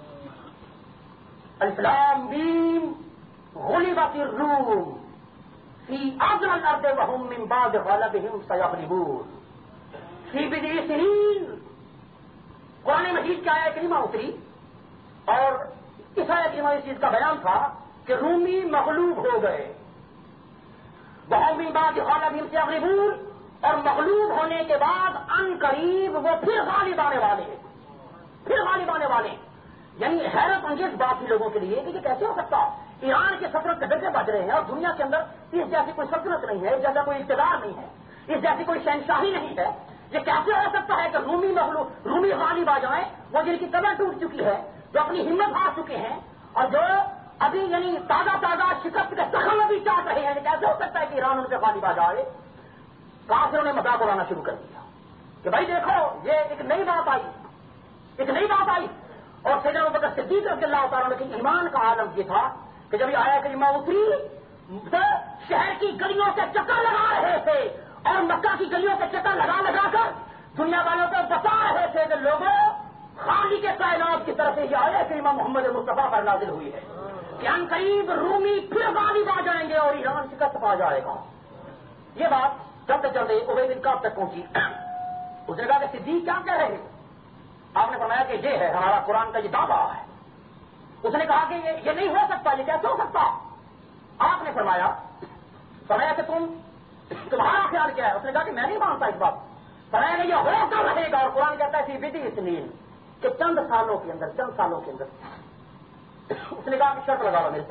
S2: الف لام میم غلبت الروم فی ادنی الارض وهم من بعد غلبهم سیغلبون فی بضع سنین. قرآن مجید کی آیت کریمہ اتری اور اس آیت کریمہ اس چیز کا بیان تھا کہ رومی مغلوب ہو گئے، وهم من بعد غلبهم سیغلبون، اور مغلوب ہونے کے بعد ان قریب وہ پھر غالب آنے والے ہیں، پھر غالب آنے والے ہیں. یعنی حیرت انگیز بات ہی لوگوں کے لیے کہ یہ کیسے ہو سکتا؟ ایران کے سلطنت کے ڈنکے بج رہے ہیں اور دنیا کے اندر اس جیسی کوئی سلطنت نہیں ہے، اس جیسا کوئی اقتدار نہیں ہے، اس جیسی کوئی شہنشاہی نہیں ہے. یہ کیسے ہو سکتا ہے کہ رومی مغلوب رومی غالب آ جائیں، وہ جن کی قدر ٹوٹ چکی ہے، جو اپنی ہمت ہار چکے ہیں اور جو ابھی یعنی تازہ تازہ شکست کے زخم بھی چاٹ رہے ہیں. کیسے ہو سکتا ہے کہ ایران ان پہ غالب آ جائے؟ کافروں نے مذاق اڑانا شروع کر دیا کہ بھائی دیکھو یہ ایک نئی بات آئی، ایک نئی بات آئی. اور سیدنا ابوبکر صدیق رضی اللہ تعالیٰ عنہ کے ایمان کا عالم یہ تھا کہ جب یہ آیت کریمہ اتری تو شہر کی گلیوں کے چکر لگا رہے تھے اور مکہ کی گلیوں کے چکر لگا لگا کر دنیا والوں کو بتا رہے تھے کہ لوگوں خالق کے کائنات کی طرف سے یہ آیت کریمہ محمد مصطفیٰ پر نازل ہوئی ہے کہ ان قریب رومی پھر غالب آ جائیں گے اور ایران شکست پا جائے گا. یہ بات چلتے چلتے عبید بن کعب تک پہنچی. اس نے کہا کہ صدیق کیا کہہ رہے ہیں؟ آپ نے فرمایا کہ یہ ہے ہمارا قرآن کا یہ دعویٰ ہے. اس نے کہا کہ یہ, یہ نہیں ہو سکتا، یہ کیسے ہو سکتا؟ آپ نے فرمایا فرمایا کہ تم تمہارا خیال کیا ہے؟ اس نے کہا کہ میں نہیں مانتا اس بات. فرمایا کہ یہ ہو کر رہے گا اور قرآن کہتا ہے کہ بدی سنین کہ چند سالوں کے اندر چند سالوں کے اندر. اس نے کہا کہ شرط لگا لو میرے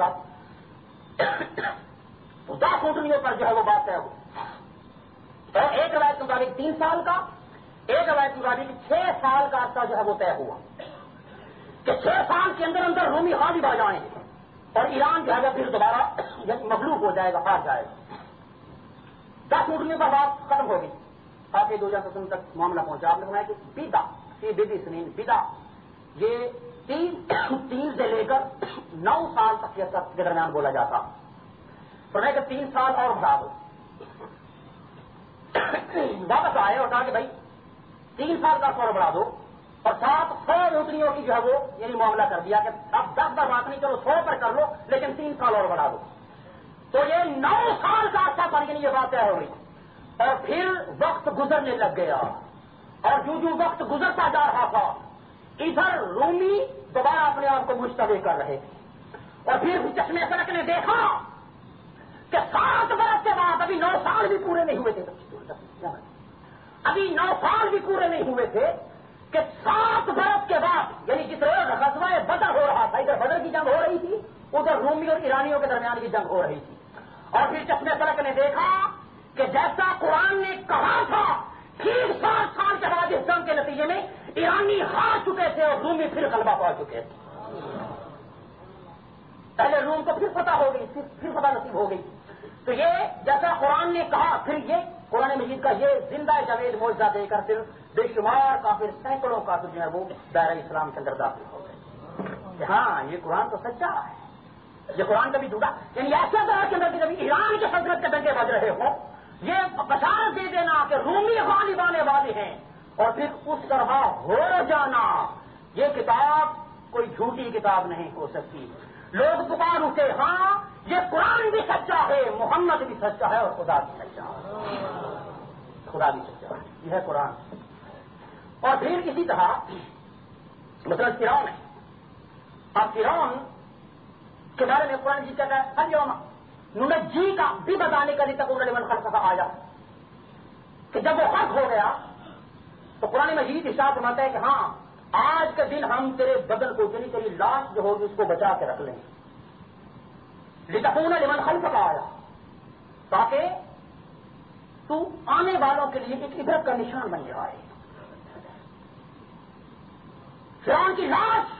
S2: ساتھ، تو دس اونٹنیوں پر جو ہے وہ بات طے ہو. اور ایک روایت کے مطابق تین سال کا، ایک روایت کے مطابق چھ سال کا عرصہ جو ہے وہ طے ہوا کہ چھ سال کے اندر اندر رومی غالب آ جائیں گے اور ایران جو ہے وہ پھر دوبارہ مغلوب ہو جائے گا، ہار جائے گا. دس اونٹنیوں پر بات ختم ہوگی. آپ دو ہزار سترہ تک معاملہ پہنچا. آپ نے فرمایا کہ بیدا سی بیدی سنین بیدا یہ تین تین سے لے کر نو سال تک کے درمیان بولا جاتا. فرمایا کہ تین سال اور بڑھا دو. واپس آئے اور کہا کہ بھائی تین سال کا سور بڑھا دو اور سات سو اونٹنیوں کی جو ہے وہ یعنی معاملہ کر دیا کہ اب دس بار بات نہیں کرو، سو پر کر لو لیکن تین سال اور بڑھا دو. تو یہ نو سال کا عرصہ پر یعنی یہ بات طے ہو گئی. اور پھر وقت گزرنے لگ گیا اور جو جو وقت گزرتا جا رہا تھا ادھر رومی دوبارہ اپنے آپ کو مشتبہ کر رہے تھے. اور پھر چشمے فلک نے دیکھا کہ سات برس کے بعد ابھی نو سال بھی پورے نہیں ہوئے تھے، ابھی نو سال بھی پورے نہیں ہوئے تھے کہ سات برس کے بعد یعنی جس روز غزوہ بدر ہو رہا تھا، ادھر بدر کی جنگ ہو رہی تھی ادھر رومی اور ایرانیوں کے درمیان کی جنگ ہو رہی تھی. اور پھر چشمے فلک نے دیکھا کہ جیسا قرآن نے کہا تھا ٹھیک سات سال کے بعد اس جنگ کے نتیجے میں ایرانی ہار چکے تھے اور رومی پھر غلبہ پا چکے تھے. پہلے روم کو پھر فتح ہو گئی, پھر فتح نصیب ہو گئی. تو یہ جیسا قرآن نے کہا, پھر یہ قرآن مجید کا یہ زندہ جاوید معجزہ دے کر پھر بے شمار کافر, سینکڑوں کافر جو ہے وہ دائرہ اسلام کے اندر داخل ہو گئے کہ ہاں یہ قرآن تو سچا ہے, یہ قرآن کبھی جھوٹا. یعنی ایسے دور کے اندر کبھی ایران کے سلطنت کے ڈنڈے بج رہے ہو, یہ بشارت دے دینا کہ رومی غالب آنے والے ہیں اور پھر اس طرح ہو جانا. یہ کتاب کوئی جھوٹی کتاب نہیں ہو سکتی. لوگ پکار اٹھے ہاں یہ قرآن بھی سچا ہے, محمد بھی سچا ہے اور خدا بھی سچا ہے, خدا بھی سچا ہے. یہ ہے قرآن. اور پھر اسی طرح مثلا فرعون ہے. اب فرعون کے بارے میں قرآن جی کہتا ہے اليوم ننجی کا بھی بتانے کا لتکون لمن خلق کا آیا کہ جب وہ خلق ہو گیا تو قرآن مجید ارشاد فرماتا ہے کہ ہاں آج کے دن ہم تیرے بدن کو, یعنی تیری لاش جو ہوگی اس کو بچا کے رکھ لیں گے. لتکون لمن خلق کا آیا, تاکہ تو آنے والوں کے لیے ایک عبرت کا نشان بن جائے. فرعون کی لاش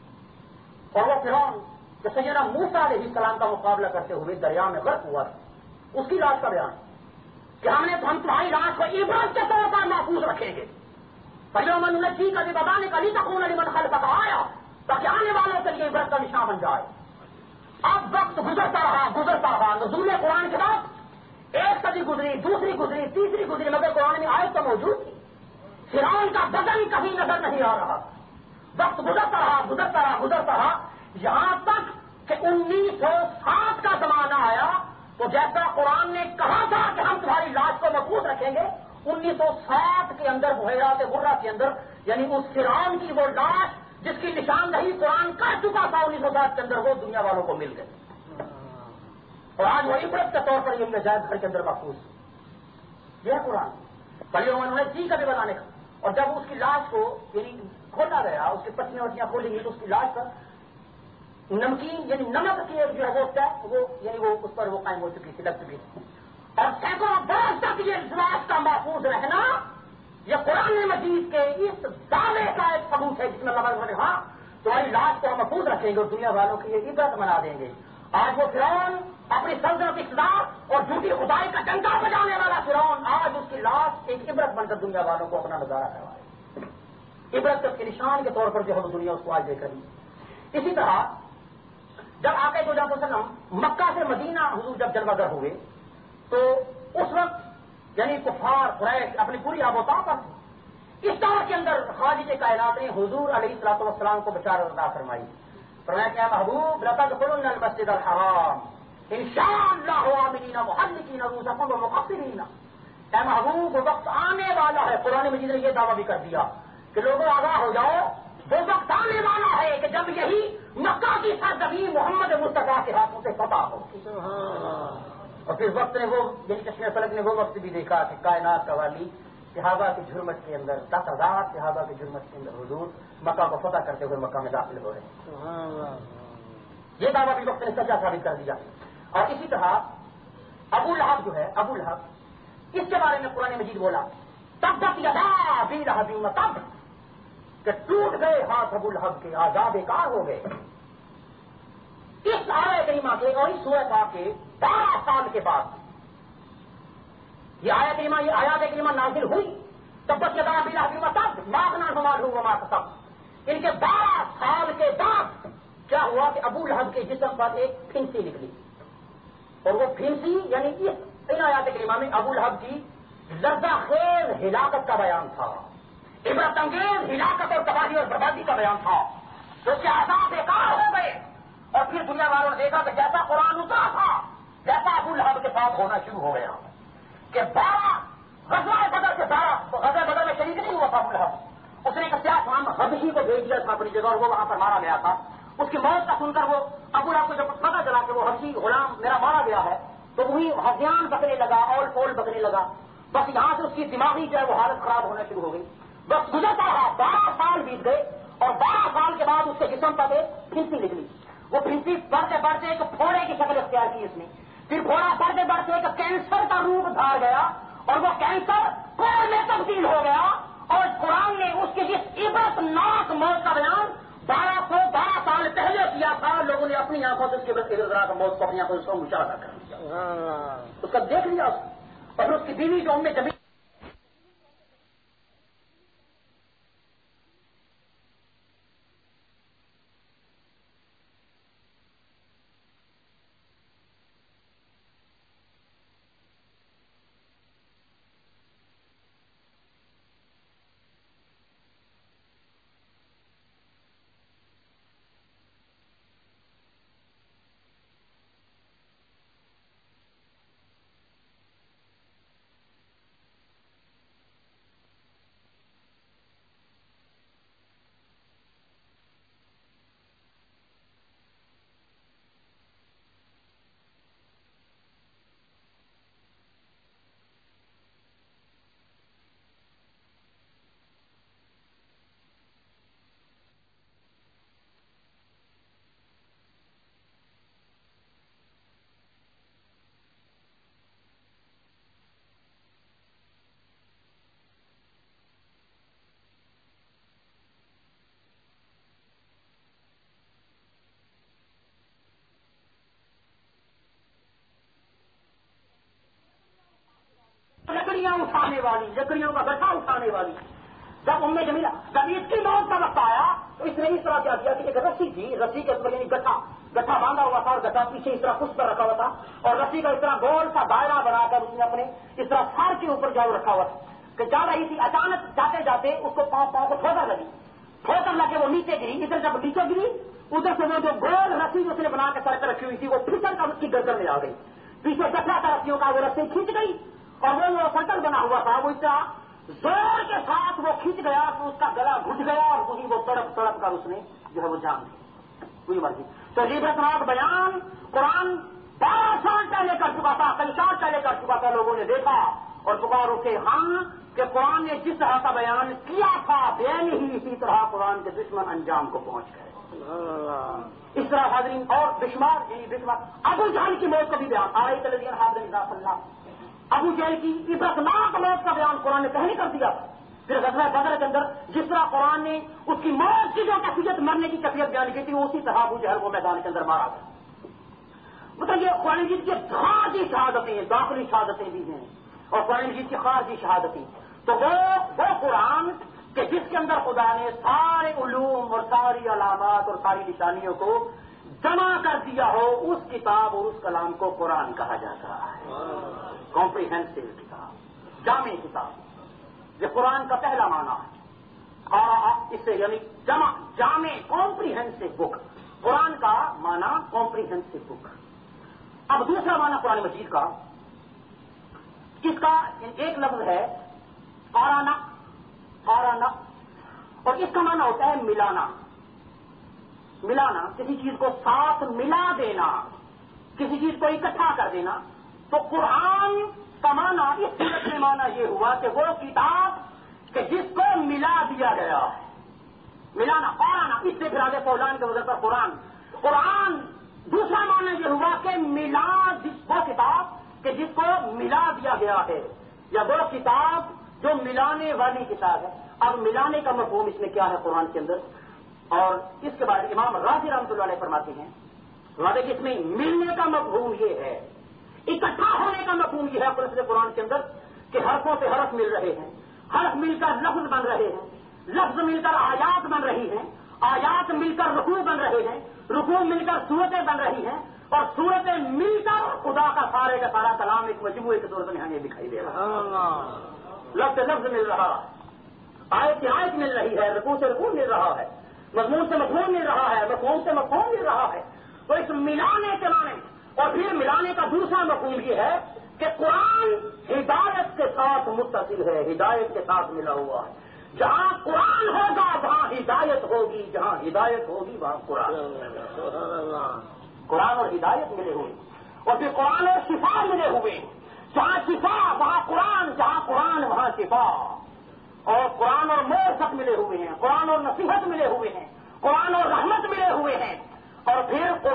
S2: اور وہ فرعون کہ سیدنا موسیٰ علیہ السلام کا مقابلہ کرتے ہوئے دریا میں غرق ہوا, اس کی لاش کا بیان کہ ہم نے ہم تمہاری لاش کو عبرت کے طور پر محفوظ رکھیں گے. فَالْيَوْمَ نُنَجِّيكَ بِبَدَنِكَ لِتَكُونَ لِمَنْ خَلْفَكَ آیَةً, تاکہ آنے والوں کے لیے عبرت کا نشان بن جائے. اب وقت گزرتا رہا گزرتا رہا نزول قرآن کے بعد ایک صدی گزری, دوسری گزری, تیسری گزری, مگر قرآن میں آیت تو موجود تھی. فرعون کا بدن کہیں نظر نہیں آ رہا. وقت گزرتا رہا گزرتا رہا گزرتا رہا یہاں تک کہ انیس سو سات کا زمانہ آیا تو جیسا قرآن نے کہا تھا کہ ہم تمہاری لاش کو محفوظ رکھیں گے, انیس سو سات کے اندر بحیرات غرہ کے اندر, یعنی اس فرعون کی وہ لاش جس کی نشاندہی قرآن کر چکا تھا انیس سو سات کے اندر, وہ دنیا والوں کو مل گئی. اور آج وہ عبرت کے طور پر یہ عجائب گھر کے اندر محفوظ. یہ ہے قرآن. پہلے انہوں نے جی کا بھی بنانے کا, اور جب اس کی لاش کو یعنی کھولا گیا, اس کی پٹیاں وٹیاں کھولی گئی تو اس کی لاش پر نمکین یعنی نمک کی ایک جو ہے وہ ٹیپ وہ یعنی وہ اس پر وہ قائم ہو چکی تھی, لگ چکی تھی. اور سینکڑوں برس تک یہ لاش کا محفوظ رہنا یہ قرآن مجید کے اس دعوے کا ایک ثبوت ہے جس میں اللہ نے کہا تمہاری لاش کو ہم محفوظ رکھیں گے اور دنیا والوں کی یہ عبرت بنا دیں گے. آج وہ فرعون اپنی سلطنت اقتدار اور جھوٹی خدائی کا ڈنڈا بجانے والا فرعون, آج اس کی لاش ایک عبرت بن کر دنیا والوں کو اپنا نظارہ کروائے. عبرت کے نشان کے طور پر جو ہے دنیا اس کو آج دیکھ رہی. اسی طرح جب آقا دو ہزار وسلم مکہ سے مدینہ حضور جب جلوہ گر ہوئے تو اس وقت یعنی کفار قریش اپنی پوری آبوتا پر تھی. اس دور کے اندر خالق کائنات نے حضور علیہ الصلوۃ والسلام کو بشارت عطا فرمائی. فرمایا کہ محبوب لتدخلن المسجد الحرام انشاءاللہ آمنین محلقین رؤوسکم ومقصرین. اے محبوب وہ وقت آنے والا ہے, قرآن مجید نے یہ دعویٰ بھی کر دیا کہ لوگوں آگاہ ہو جاؤ, وہ وقت آنے والا ہے کہ جب یہی مکہ کی سرزمین محمد مصطفیٰ کے ہاتھوں سے فتح ہو. اور پھر وقت نے وہ یعنی چشمے فلک نے وہ وقت بھی دیکھا کہ کائنات کا والی صحابہ کی جھرمٹ کے اندر دس ہزار صحابہ کی جھرمٹ کے اندر حضور مکہ کو فتح کرتے ہوئے مکہ میں داخل ہو رہے ہیں. یہ دعویٰ بھی وقت نے سچا ثابت کر دیا. اور اسی طرح ابو لہب جو ہے, ابو لہب اس کے بارے میں قرآن مجید بولا تبت یدا ابی لہب وتب, کہ ٹوٹ گئے ہاتھ ابو لہب کے, آزاد بیکار ہو گئے. اس آیت کریمہ کے اور اس سورہ پاک کے بارہ سال کے بعد یہ آیت کریمہ یہ آیات کریمہ نازل ہوئی. تبت یدا ابی لہب وتب ما اغنی عنہ مالہ وما کسب. ان کے بارہ سال کے بعد کیا ہوا کہ ابو لہب کے جسم پر ایک پھنسی نکلی, اور وہ پھنسی یعنی اس ان آیات کریمہ میں ابو لہب کی لرزہ خیز ہلاکت کا بیان تھا, عبرت انگیز ہلاکت اور تباہی اور بربادی کا بیان تھا. تو اس کے آزاد بیکار ہو گئے. اور پھر دنیا والوں نے دیکھا کہ جیسا قرآن اترا تھا جیسا ابو لہب کے ساتھ ہونا شروع ہو گیا کہ بارہ غزوہ بدر کے بارہ غزوہ بدر میں شریک نہیں ہوا تھا ابو لہب. اس نے ایک سیاہ فام حبشی کو بھیج دیا تھا اپنی جگہ, اور وہ وہاں پر مارا گیا تھا. اس کی موت کا سن کر وہ ابو لہب کو جب پتہ چلا کہ وہ حبشی غلام میرا مارا گیا ہے تو وہی ہذیان بکنے لگا, اول پول بکنے لگا. بس یہاں سے اس کی دماغی جو ہے وہ حالت خراب ہونا شروع ہو گئی. بس گزرتا رہا, بارہ سال بیت گئے, اور بارہ سال کے بعد اس کے جسم پر ایک پھنسی نکلی. وہ پھنسی بڑھتے بڑھتے ایک پھوڑے کی شکل اختیار کی اس نے، پھر پھوڑا بڑھتے بڑھتے ایک کینسر کا روپ دھار گیا اور وہ کینسر کوڑ میں تبدیل ہو گیا، اور قرآن نے اس کی جس عبرت ناک موت کا بیان بارہ سو بارہ سال پہلے کیا تھا، لوگوں نے اپنی آنکھوں سے اس کی عبرت موت کو اپنی آنکھوں سے مشاہدہ کر لیا، اس کا دیکھ لیا، اور اس کی بیوی جو ام جمیل لکڑیاں اٹھانے والی، لکڑیوں کا گٹھا اٹھانے والی، جب ام جمیلہ جب اس کی موت کا وقت آیا تو اس نے اس طرح کیا کیا کہ ایک رسی تھی، رسی کے اوپر یعنی گٹھا گٹھا باندھا ہوا تھا اور گٹھا پیچھے اس طرح کس پر رکھا ہوا تھا، اور رسی کا اس طرح گول سا دائرہ بنا کر اس نے اپنے اس طرح سر کے اوپر جاؤ رکھا ہوا تھا کہ جا رہی تھی، اچانک جاتے جاتے اس کو پاؤں پاؤں کو ٹھوکر لگی، ٹھوکر لگے وہ نیچے گری، ادھر جب نیچے گری ادھر سے وہ جو گول رسی اس نے بنا کے سر پر رکھی ہوئی تھی وہ پھسل کر اس کی گردن میں آ گئی، پیچھے گٹھا تھا رسیوں کا، وہ رسی کھینچ گئی اور وہ جو سرکل بنا ہوا تھا وہ اس طرح زور کے ساتھ وہ کھینچ گیا تو اس کا گلا گھٹ گیا اور وہی وہ تڑپ تڑپ کر اس نے جو ہے وہ جان دی، کوئی مرضی۔ تو عبرتناک بیان قرآن بارہ سال پہلے کر چکا تھا، کئی سال پہلے کر چکا تھا، لوگوں نے دیکھا اور پکار اٹھے ہاں کہ قرآن نے جس طرح کا بیان کیا تھا بے نہیں اسی طرح قرآن کے دشمن انجام کو پہنچ گئے۔ اس طرح حاضرین اور بشمار یعنی بشمار ابو جہل کی موت کا بھی بیان آئے تلزین حاضر اللہ، ابو جہل کی عبرتناک موت کا بیان قرآن نے پہلے کر دیا تھا۔ پھر غزوہ بدر کے اندر جس طرح قرآن نے اس کی موت کی جو کیفیت مرنے کی کیفیت بیان کی تھی اسی طرح ابو جہل کو میدان کے اندر مارا تھا۔ بتائیے قرآن مجید کی خارجی شہادتیں ہیں، داخلی شہادتیں بھی ہیں اور قرآن مجید کی خارجی شہادتیں، تو وہ وہ قرآن کہ جس کے اندر خدا نے سارے علوم اور ساری علامات اور ساری نشانیوں کو جمع کر دیا ہو، اس کتاب اور اس کلام کو قرآن کہا جاتا ہے، کمپریہنسو کتاب، جامع کتاب، یہ قرآن کا پہلا معنی ہے، اور اس سے یعنی جمع جامع کمپریہنسو بک، قرآن کا معنی کمپریہنسو بک۔ اب دوسرا معنی قرآن مجید کا، اس کا ایک لفظ ہے قرانا، قرانا، اور اس کا معنی ہوتا ہے ملانا، ملانا کسی چیز کو ساتھ ملا دینا، کسی چیز کو اکٹھا کر دینا۔ تو قرآن کا معنی اس صورت میں معنی یہ ہوا کہ وہ کتاب کہ جس کو ملا دیا گیا ہے، ملانا قرانا، اس سے پھر آگے فولان کے وجہ پر قرآن قرآن دوسرا معنی یہ ہوا کہ ملا وہ کتاب کہ جس کو ملا دیا گیا ہے، یا وہ کتاب جو ملانے والی کتاب ہے۔ اب ملانے کا مفہوم اس میں کیا ہے قرآن کے اندر، اور اس کے بعد امام رازی رحمۃ اللہ علیہ فرماتے ہیں کہ اس میں ملنے کا مفہوم یہ ہے، اکٹھا ہونے کا مفہوم یہ ہے قرآن کے اندر کہ حرفوں سے حرف مل رہے ہیں، حرف مل کر لفظ بن رہے ہیں، لفظ مل کر آیات بن رہی ہیں، آیات مل کر رکوع بن رہے ہیں، رکوع مل کر صورتیں بن رہی ہیں، اور صورتیں مل کر خدا کا سارے کا سارا کلام ایک مجموعے کے طور پر یہاں یہ دکھائی دے رہا ہے، لفظ سے لفظ مل رہا ہے، آیت سے آیت مل رہی ہے، رکوع سے رکوع مل رہا ہے، مضمون سے مضمون مل رہا ہے، مفہوم سے مفہوم مل رہا ہے۔ تو اس ملانے کے معنی اور پھر ملانے کا دوسرا مفہوم یہ ہے کہ قرآن ہدایت کے ساتھ متصل ہے، ہدایت کے ساتھ ملا ہوا ہے۔ جہاں قرآن ہوگا وہاں ہدایت ہوگی، جہاں ہدایت ہوگی وہاں قرآن، قرآن اور ہدایت ملے ہوئے، اور پھر قرآن اور شفا ملے ہوئے، جہاں شفا وہاں قرآن، جہاں قرآن وہاں شفا، اور قرآن اور موعظت ملے ہوئے ہیں، قرآن اور نصیحت ملے ہوئے ہیں، قرآن اور رحمت ملے ہوئے ہیں، اور پھر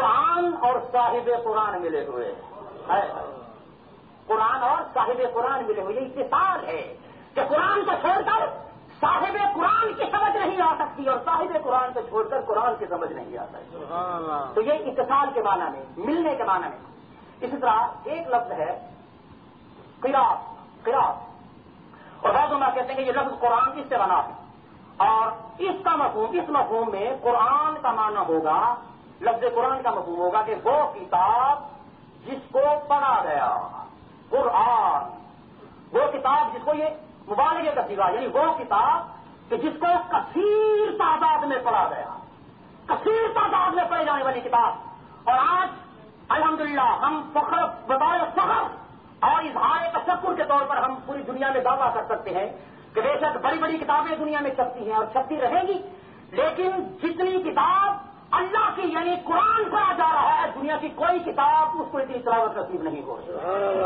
S2: صاحب قرآن ملے ہوئے ہے، قرآن اور صاحب قرآن ملے ہوئے، یہ اتصال ہے کہ قرآن کو چھوڑ کر صاحب قرآن کی سمجھ نہیں آ سکتی اور صاحب قرآن کو چھوڑ کر قرآن کی سمجھ نہیں آ سکتی. تو یہ اتصال کے معنی میں، ملنے کے معنی میں. اسی طرح ایک لفظ ہے قراءت، قراءت، اور بعض علماء کہتے ہیں کہ یہ لفظ قرآن اس سے بنا ہے اور اس کا مفہوم، اس مفہوم میں قرآن کا معنی ہوگا، لفظ قرآن کا مفہوم ہوگا کہ وہ کتاب جس کو پڑھا گیا، قرآن وہ کتاب جس کو، یہ مبالغے کا صیغہ، یعنی وہ کتاب کہ جس کو کثیر تعداد میں پڑھا گیا، کثیر تعداد میں پڑھی جانے والی کتاب. اور آج الحمدللہ ہم فخر، بطور فخر اور اظہار تشکر کے طور پر ہم پوری دنیا میں دعویٰ کر سکتے ہیں کہ بے شک بڑی بڑی کتابیں دنیا میں چھپتی ہیں اور چھپتی رہیں گی، لیکن جتنی کتاب اللہ کی یعنی قرآن پڑھا جا رہا ہے، دنیا کی کوئی کتاب اس کو اتنی تلاوت نصیب نہیں ہو رہی.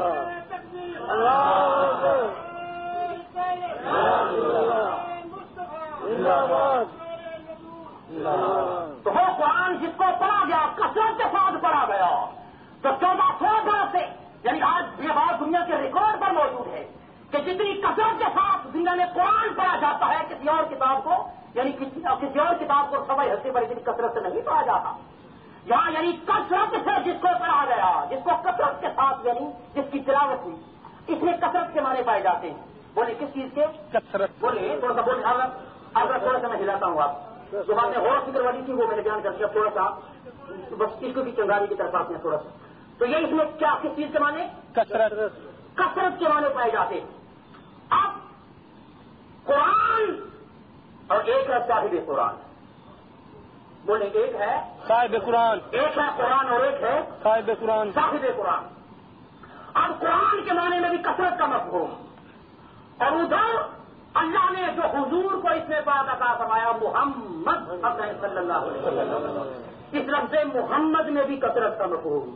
S2: تو وہ قرآن جس کو پڑھا گیا، کثرت کے ساتھ پڑھا گیا، تو چودہ سو برس سے، یعنی آج یہ بات دنیا کے ریکارڈ پر موجود ہے کہ جتنی کثرت کے ساتھ دنیا میں قرآن پڑھا جاتا ہے، کسی اور کتاب کو یعنی کسی کسی اور کتاب کو سوائے ہستی پر اتنی کثرت سے نہیں پڑھا جاتا. یہاں یعنی کثرت سے جس کو پڑھا گیا، جس کو کثرت کے ساتھ یعنی جس کی تلاوت ہوئی، اس میں کثرت کے معنی پائے جاتے ہیں. بولے کس چیز کے؟ کثرت. بولے تھوڑا سا بولے اب تھوڑا سا میں ہلاتا ہوں. آپ جو بات میں غور فکر والی تھی وہ میں نے بیان کر دیا، تھوڑا سا بس اس کو بھی چنگاری کی طرف آتے ہیں تھوڑا سا. تو یہ اس میں کیا، کس چیز کے معنی؟ کثرت. کثرت کے معنی پائے جاتے ہیں. اب قرآن اور ایک ہے صاحب قرآن. بولے ایک ہے صاحب قرآن، ایک ہے قرآن اور ایک ہے صاحب قرآن، صاحب قرآن. اب قرآن کے معنی میں بھی کثرت کا مفہوم، اور ادھر اللہ نے جو حضور کو اس میں پاک عطا فرمایا محمد صلی اللہ علیہ وسلم، اس لفظ محمد میں بھی کثرت کا مفہوم،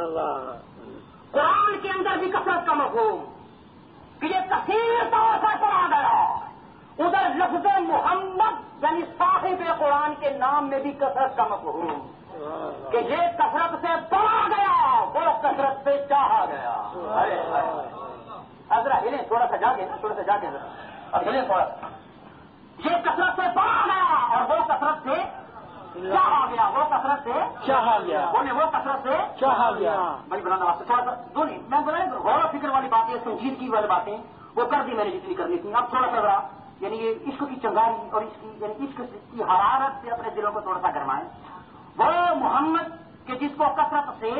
S2: قرآن کے اندر بھی کثرت کا مفہوم کہ یہ کثیر طور پر پڑھا گیا. ادھر لفظ محمد یعنی صاحب قرآن کے نام میں بھی کثرت کا مفہوم کہ یہ کثرت سے پڑھا گیا، وہ کثرت سے چاہا گیا. ذرا ہلیں، تھوڑا سا جاگے نا، تھوڑا سا جاگے اب ہلیں تھوڑا سا. یہ کثرت سے پڑھا گیا اور وہ کثرت سے چاہا گیا، وہ کثرت سے چاہا گیا، بولے وہ کثرت سے چاہا گیا. بھائی بنانا واسطے تھوڑا سا دو نہیں، میں بولا غور و فکر والی باتیں، سنجیدگی والی باتیں وہ کر دی میں نے جتنی کرنی تھی. اب تھوڑا سا ذرا یعنی یہ عشق کی چنگاری اور اس کی یعنی عشق کی حرارت سے اپنے دلوں کو تھوڑا سا گرمائیں. وہ محمد کہ جس کو کثرت سے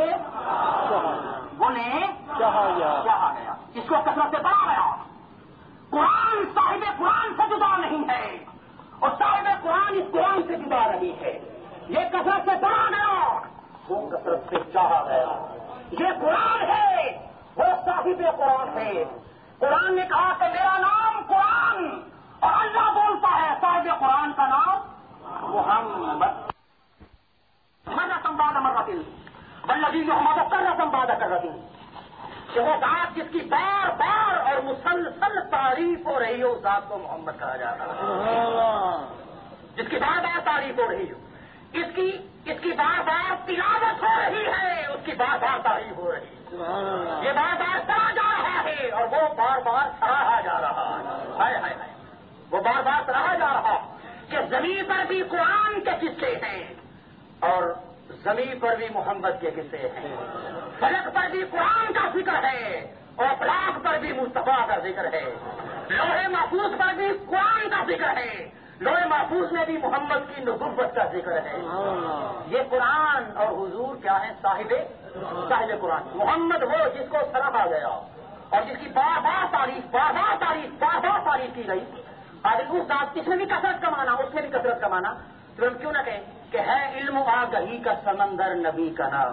S2: بولے چاہا گیا، جس کو کثرت سے پڑھا گیا. قرآن صاحب قرآن سے جدا نہیں ہے اور صاحب قرآن اس قرآن سے جدا نہیں ہے. یہ کثرت سے پڑھا گیا، وہ کثرت سے چاہا گیا. یہ قرآن ہے، وہ صاحب قرآن ہے. قرآن نے کہا کہ میرا نام قرآن، اور اللہ بولتا ہے صاحب قرآن کا نام محمد. مرا سمباد مرتل بلدی محمد کر سمباد کر رہی کہ وہ ذات جس کی بار بار اور مسلسل تعریف ہو رہی ہو، اس ذات کو محمد کہا جاتا ہے. جس کی بار بار تعریف ہو رہی ہو، اس کی اس کی بار بار تلاوت ہو رہی ہے، اس کی بار بار تعریف ہو رہی ہے. یہ بار بار پڑھا جا رہا ہے اور وہ بار بار سراہا جا رہا ہے. وہ بار بار سراہا جا رہا کہ زمین پر بھی قرآن کے قصے ہیں اور زمین پر بھی محمد کے قصے ہیں. فلک پر بھی قرآن کا ذکر ہے اور افلاق پر بھی مصطفیٰ کا ذکر ہے. لوہے محفوظ پر بھی قرآن کا ذکر ہے، لوہے محفوظ میں بھی محمد کی نبوت کا ذکر ہے. یہ قرآن اور حضور کیا ہے؟ صاحب صاحب قرآن. محمد وہ جس کو سراہا گیا اور جس کی بار بار تعریف بار بار تعریف بار بار تعریف کی گئی. اس ذات اس میں بھی کثرت کا معنی، اس میں بھی کثرت کا معنی. تو ہم کیوں نہ کہیں کہ ہے علم آگہی کا سمندر نبی کا نام،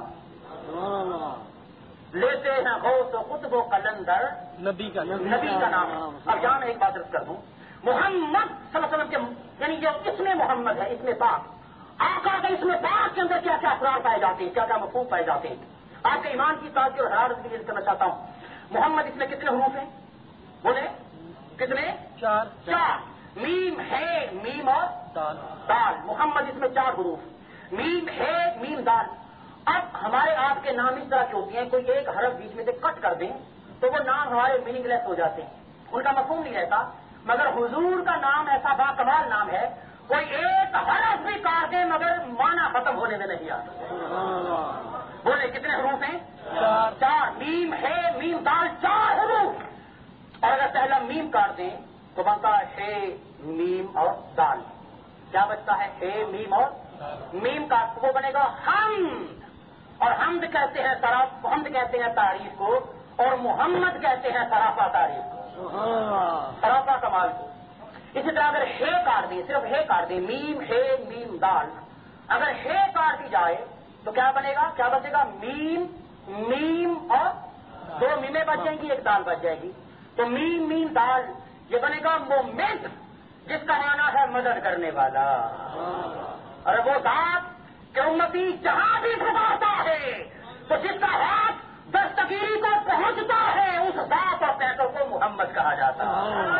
S2: لیتے ہیں غوث و قطب و قلندر نبی کا نبی کا نام. اب یہاں میں ایک بات عرض کر دوں، محمد صلی اللہ علیہ وسلم کے یعنی جو اس میں محمد ہے، اس میں پاک آقا کا اس میں پاک کے اندر کیا کیا اسرار پائے جاتے ہیں، کیا کیا مفہوم پائے جاتے ہیں. آپ کے ایمان کی تازگی اور حرارت کے لیے کرنا چاہتا ہوں. محمد اس میں کتنے حروف ہیں؟ بولے کتنے؟ چار. چار. میم ہے، میم اور دال. دال. محمد اس میں چار حروف، میم ہے، میم دال. اب ہمارے آپ کے نام اس طرح کے ہوتے ہیں، کوئی ایک حرف بیچ میں سے کٹ کر دیں تو وہ نام ہمارے میننگ لیس ہو جاتے ہیں، ان کا مفہوم نہیں رہتا. مگر حضور کا نام ایسا با کمال نام ہے، کوئی ایک حرف بھی کاٹ دے مگر معنی ختم ہونے میں نہیں آتا. بولے کتنے حروف ہیں؟ چار. چار. میم ہے میم دال چار حروف. اور اگر پہلا میم کاٹ دیں تو بنتا ہے ہے میم اور دال. کیا بچتا ہے؟ ہے میم اور میم کا وہ بنے گا حمد. اور حمد کہتے ہیں طرف حمد کہتے ہیں تعریف کو، اور محمد کہتے ہیں سراپا تعریف کو، سراپا کمال کو. اسی طرح اگر ہے کاٹ دیں، صرف ہے کاٹ دیں، میم ہے میم دال، اگر ہے کاٹ دی جائے تو کیا بنے گا؟ کیا بچے گا؟ میم میم اور دو میمیں بچ جائیں گی، ایک دال بچ جائے گی. تو میم میم دال یہ بنے گا مومنٹ، جس کا معنی ہے مدد کرنے والا. اور وہ ذات کہ امتی جہاں بھی گھماتا ہے تو جس کا ہاتھ دستگیری کو پہنچتا ہے اس ذات اور پیسوں کو محمد کہا جاتا ہے.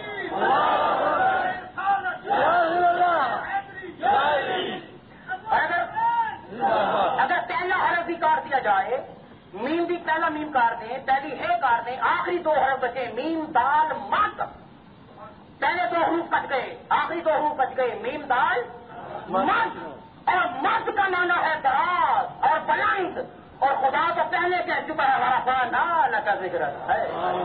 S2: اگر اگر پہلا حرف بھی کاٹ دیا جائے، میم بھی پہلا میم کاٹ دیں، پہلی ہے کاٹ دیں، آخری دو حرف بچے میم دال مد. پہلے دو حروف کٹ گئے، آخری دو حروف بچ گئے میم دال مد. اور مد کا معنی ہے دراز اور بلند، اور خدا تو پہلے کہہ چکا ہے ورفعنا کا ذکر ہے.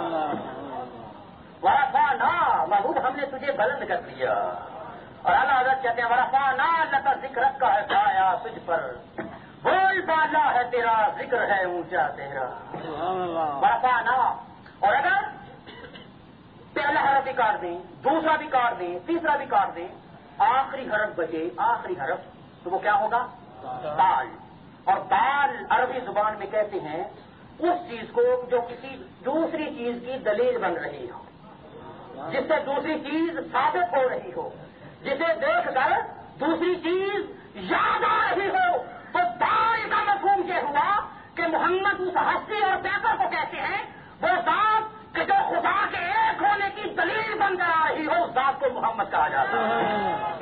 S2: ورفعنا محبوب ہم نے تجھے بلند کر دیا. اور اللہ حضرت کہتے ہیں ورفعنا کا ذکر کا ہے پایا تجھ پر، بول بالا ہے تیرا ذکر ہے اونچا تیرا. ورفعنا. اور اگر پہلا حرف بھی کاٹ دیں، دوسرا بھی کاٹ دیں، تیسرا بھی کاٹ دیں، آخری حرف بچے، آخری حرف تو وہ کیا ہوگا؟ دال. اور دال عربی زبان میں کہتے ہیں اس چیز کو جو کسی دوسری چیز کی دلیل بن رہی ہو، جس سے دوسری چیز ثابت ہو رہی ہو، جسے دیکھ کر دوسری چیز یاد آ رہی ہو. تو دال کا مفہوم یہ ہوا کہ محمد اس ہستی اور پیپر کو کہتے ہیں وہ ذات کہ جو خدا کے ایک ہونے کی دلیل بن کر آ رہی ہو، اس ذات کو محمد کہا جاتا ہے.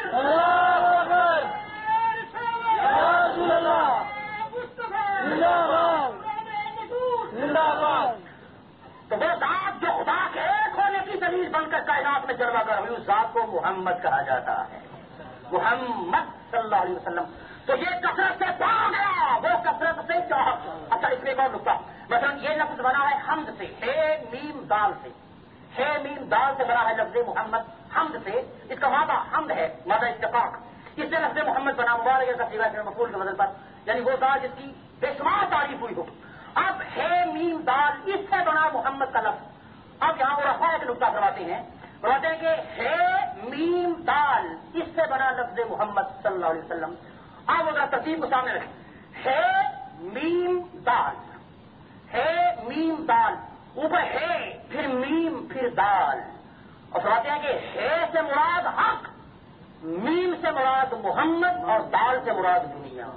S2: تو وہ ذات جو خدا کے ایک ہونے کی دلیل بن کر کائنات میں جلوہ گر ہوئی، اس ذات کو محمد کہا جاتا ہے. محمد صلی اللہ علیہ وسلم. تو یہ کثرت سے پا گیا، وہ کثرت سے چاہت. اچھا اس میں ایک اور نقطہ، مثلا یہ لفظ بنا ہے حمد سے، ہے میم دال سے، ہے میم دال سے بنا ہے لفظ محمد حمد سے. اس کا مادہ حمد ہے، مادہ اتفاق. اس سے لفظ محمد بنا مبارک کا سیوا کے مفعول کے بدل پر، یعنی وہ ذات جس کی بے شمار تعریف ہوئی ہو. اب ہے میم دال اس سے بنا محمد کا لفظ. اب یہاں وہ رفع ایک نقطہ کرواتے ہیں، فرماتے ہیں کہ ہے میم دال اس سے بنا لفظ محمد صلی اللہ علیہ وسلم. اب اگر ترتیب کو سامنے رکھیں، ہے میم دال، ہے میم دال، اوپر ہے پھر میم پھر دال. اور فرماتے ہیں کہ ہے سے مراد حق، میم سے مراد محمد، اور دال سے مراد دنیا.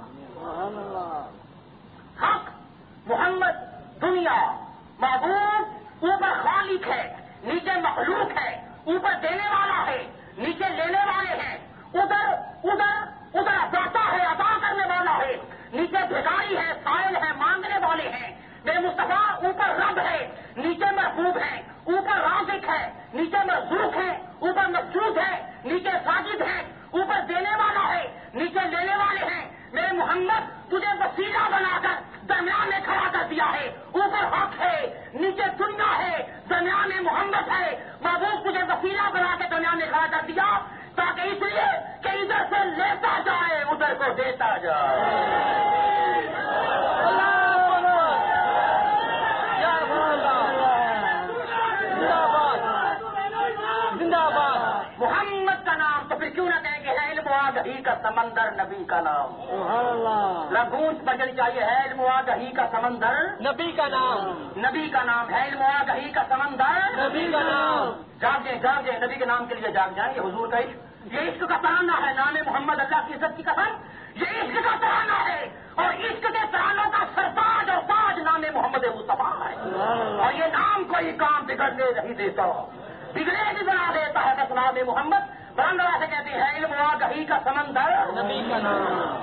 S2: حق، محمد، دنیا. معبود اوپر خالق ہے، نیچے مخلوق ہے، اوپر دینے والا ہے، نیچے لینے والے ہیں، ادھر ادھر ادھر داتا ہے، عطا کرنے والا ہے، نیچے بھکاری ہے، سائل ہے، مانگنے والے ہیں. میرے مصطفیٰ اوپر رب ہے، نیچے محبوب ہے، اوپر رازق ہے، نیچے مرزوق ہے، اوپر مسجود ہے، نیچے ساجد ہے، اوپر دینے والا ہے، نیچے لینے والے ہیں. میرے محمد تجھے وسیلہ بنا کر درمیان میں کھڑا کر دیا ہے، اوپر حق ہے، نیچے دنیا ہے، درمیان میں محمد ہے. محبوب تجھے وسیلہ بنا کے درمیان میں کھڑا کر دیا تاکہ اس لیے کہ ادھر سے لیتا جائے ادھر کو دیتا جائے. محمد کا نام تو پھر کیوں نہ کہیں کہ ہے علم و آگہی کا سمندر نبی کا نام. گونج بجنی چاہیے، ہے علم و آگہی کا سمندر
S3: نبی کا نام،
S2: نبی کا نام، ہے علم و آگہی کا سمندر
S3: نبی کا نام.
S2: جاگ جائیں جاگ جائیں نبی کے نام کے لیے جاگ جائیں. یہ حضور کا عشق، یہ عشق کا ترانہ ہے. نام محمد اللہ کی عزت کی قسم، یہ عشق کا ترانہ ہے. اور عشق کے ترانوں کا سرتاج اور تاج نام محمد مصطفیٰ ہے. اور یہ نام کوئی کام بگڑنے نہیں دیتا، بگڑے بھی بنا دیتا ہے. بس نام محمد برندرا سے کہتے ہیں علم و آگہی کا سمندر
S3: نبی کا نام.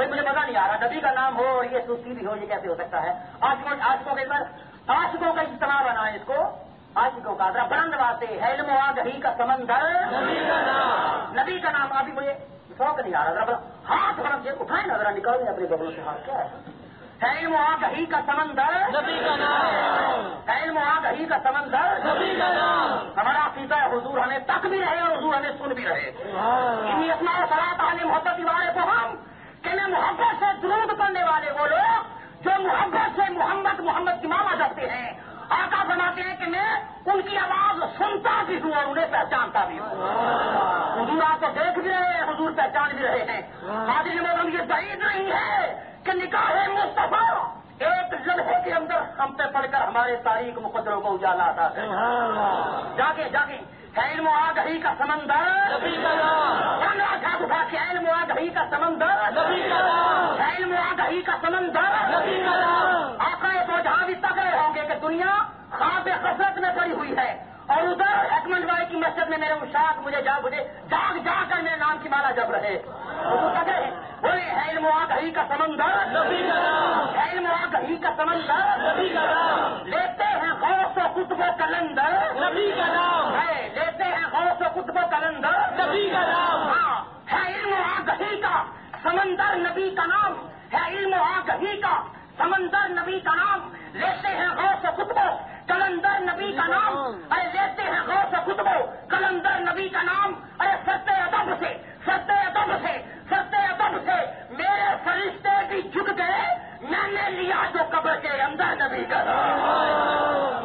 S2: مجھے مزہ نہیں آ رہا، نبی کا نام ہو اور یہ سستی بھی ہو، یہ کیسے ہو سکتا ہے؟ عاشقوں عاشقوں کے اندر عاشقوں کا اجتماع بنائیں اس کو، عاشقوں کا ذرا بلند بات ہے، علم و آگہی کا سمندر
S3: نبی کا نام،
S2: نبی کا نام. ابھی مجھے شوق نہیں آ رہا، ذرا ہاتھ بڑھ کے اٹھائیں نا، ذرا نکال دیں اپنے بغلوں سے ہاتھ. کیا ہے؟ علم و آگہی کا سمندر
S3: نبی کا نام،
S2: علم و آگہی کا سمندر
S3: نبی کا نام.
S2: ہمارا عقیدہ ہے حضور ہمیں تک بھی رہے اور حضور ہمیں سن بھی رہے. انہیں اسماء و صلاۃ علی محبت والے کو ہم کہ میں محبت سے درود پڑھنے والے وہ لوگ جو محبت سے محمد محمد کی ماما جاتے ہیں. آقا فرماتے ہیں کہ میں ان کی آواز سنتا بھی ہوں اور انہیں پہچانتا بھی ہوں. حضور آپ کو دیکھ بھی رہے ہیں، حضور پہچان بھی رہے ہیں. حاضرین مولانا یہ بعید نہیں ہے کہ نکاح مصطفیٰ ایک لمحے کے اندر ہم پہ پڑھ کر ہمارے تاریخ مقدروں کو اجالا آتا ہے. جاگے جاگے علم و آگہی کا سمندر
S3: نبی کا نام،
S2: جھاگ اٹھا کے علم و آگہی کا سمندر
S3: نبی کا نام،
S2: علم و آگہی کا سمندر
S3: نبی کا نام.
S2: آقا تو جہاں بھی تک رہے ہوں گے کہ دنیا خواب کثرت میں پڑی ہوئی ہے اور ادھر حکمت بھائی کی مسجد میں میرے اشاق مجھے جاگ مجھے جاگ جاگ کر میرے نام کی مالا جب رہے. بولے علم و آگہی کا سمندر
S3: نبی کا نام،
S2: علم و آگہی کا سمندر
S3: نبی کا نام،
S2: لیتے ہیں غوث و قطب و کلندر
S3: نبی کا نام،
S2: ہے لیتے ہیں غوث و قطب و کلندر
S3: نبی کا نام.
S2: ہاں ہے علم و آگہی کا سمندر نبی کا نام ہے. علم و آگہی کا سمندر نبی کا نام. لیتے ہیں غوث و قطب و کلندر نبی کا نام. ارے لیتے ہیں غوث و قطب و کلندر نبی کا نام. ارے ستے ادب سے ستے ادب سے ستے ادب سے میرے فرشتے بھی جھک گئے، میں نے لیا جو قبر کے اندر نبی کا نام.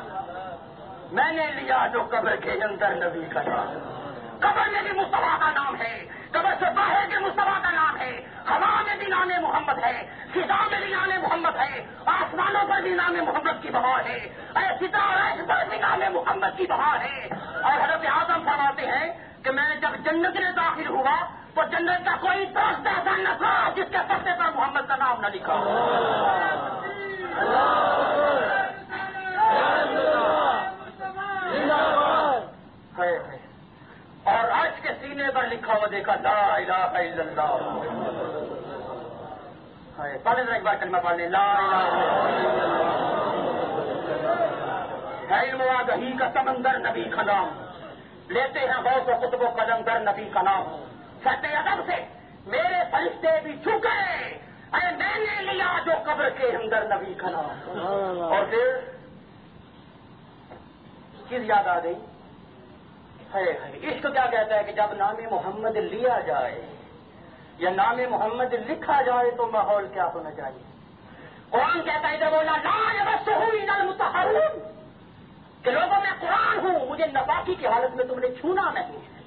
S2: میں نے لیا جو قبر کے اندر نبی کا نام. قبر میں بھی مصطفیٰ کا نام ہے، قبر سے باہر بھی مصطفیٰ کا نام ہے، ہوا میں بھی نام محمد ہے، فضا میں بھی نام محمد ہے، آسمانوں پر بھی نام محمد کی بہار ہے، اے ستارہ پر بھی نام محمد کی بہار ہے. اور حضرت اعظم فرماتے ہیں کہ میں جب جنت میں داخل ہوا تو جنت کا کوئی درخت ایسا نہ تھا جس کے پتے پر محمد کا نام نہ لکھا ہو. اور عرش کے سینے پر لکھا ہوا دیکھا لا الہ الا اللہ. پڑھ لیں ایک بار کلمہ پڑھ لیں لا الہ علم و آگہی کا سمندر نبی کا نام. لیتے ہیں غوث و قطب و کلندر نبی کا نام. ستے ادب سے میرے فرشتے بھی جھکے، ارے میں نے لیا جو قبر کے اندر نبی کا نام. اور پھر چیز یاد آ گئی ہے. عشق کیا کہتا ہے کہ جب نام محمد لیا جائے یا نام محمد لکھا جائے تو ماحول کیا ہونا چاہیے. قرآن کہتا ہے ادھر بولا لا یمسہ الا المطہرون کہ لوگوں میں قرآن ہوں، مجھے نپاکی کی حالت میں تم نے چھونا نہیں ہے،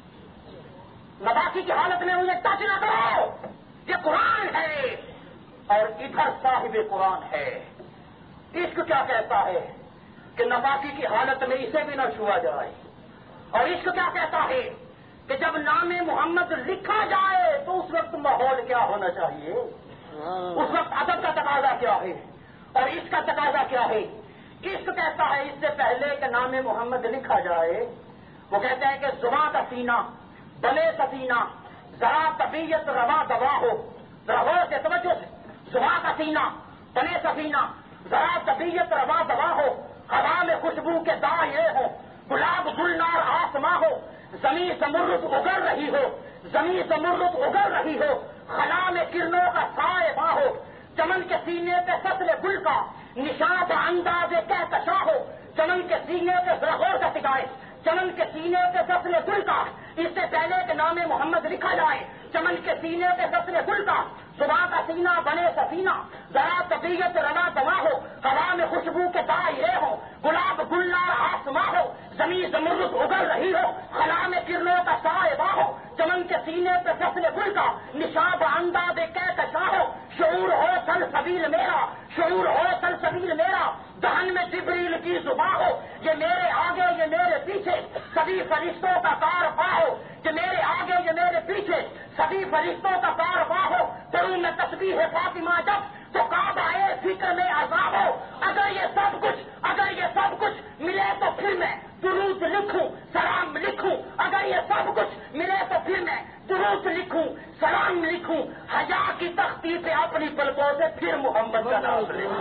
S2: نپاکی کی حالت میں مجھے ٹچ نہ کرو، یہ قرآن ہے. اور ادھر صاحب قرآن ہے. عشق کیا کہتا ہے کہ نپاکی کی حالت میں اسے بھی نہ چھوا جائے. اور عشق کیا کہتا ہے کہ جب نام محمد لکھا جائے تو اس وقت ماحول کیا ہونا چاہیے، اس وقت ادب کا تقاضا کیا ہے اور عشق کا تقاضا کیا ہے. عشق کہتا ہے اس سے پہلے کہ نام محمد لکھا جائے وہ کہتا ہے کہ زباں کا سینہ بنے سفینہ ذرا طبیعت روا دوا ہو. ذرا سے توجہ سے زباں کا سینہ بنے سفینہ ذرا طبیعت روا دوا ہو. ہوا میں خوشبو کے داغ یہ ہو، گلاب گلنار آسماں ہو، زمین زمرد اگل رہی ہو، زمین زمرد اگل رہی ہو، خلا میں کرنوں کا سائے باں ہو، چمن کے سینے پہ فصل گل کا نشان انداز کہکشاں ہو. چمن کے سینے پہ زرغور کا سکھائے، چمن کے سینے پہ فصل گل کا. اس سے پہلے کہ نام محمد لکھا جائے چمن کے سینے پہ فصل گل کا. صبح کا سینہ بنے سفینہ ذرا طبیعت روا دوا ہو، ہوا میں خوشبو کے دائرے ہو، گلاب گلنار آسماں ہو، زمین زمرد اگل رہی ہو، خلا میں کرنوں کا سائبہ ہو، چمن کے سینے پہ فصل گل کا نشاب انداز کہکشاں ہو. شعور ہو سل سبیل میرا، شعور ہو سل سبیل میرا، دہن میں جبریل کی زباں ہو. یہ میرے آگے یہ میرے پیچھے سبھی فرشتوں کا کارواں ہو، کہ میرے آگے یہ میرے پیچھے سبھی فرشتوں کا کارواں ہو. کروں میں تسبیح فاطمہ جب تو کعبہ فکر میں عذاب ہو. اگر یہ سب کچھ اگر یہ سب کچھ ملے تو پھر میں درود لکھوں سلام لکھوں. اگر یہ سب کچھ ملے تو پھر میں درود لکھوں سلام لکھوں. حیا کی تختی پہ اپنی پلکوں سے پھر محمد کا نام لے.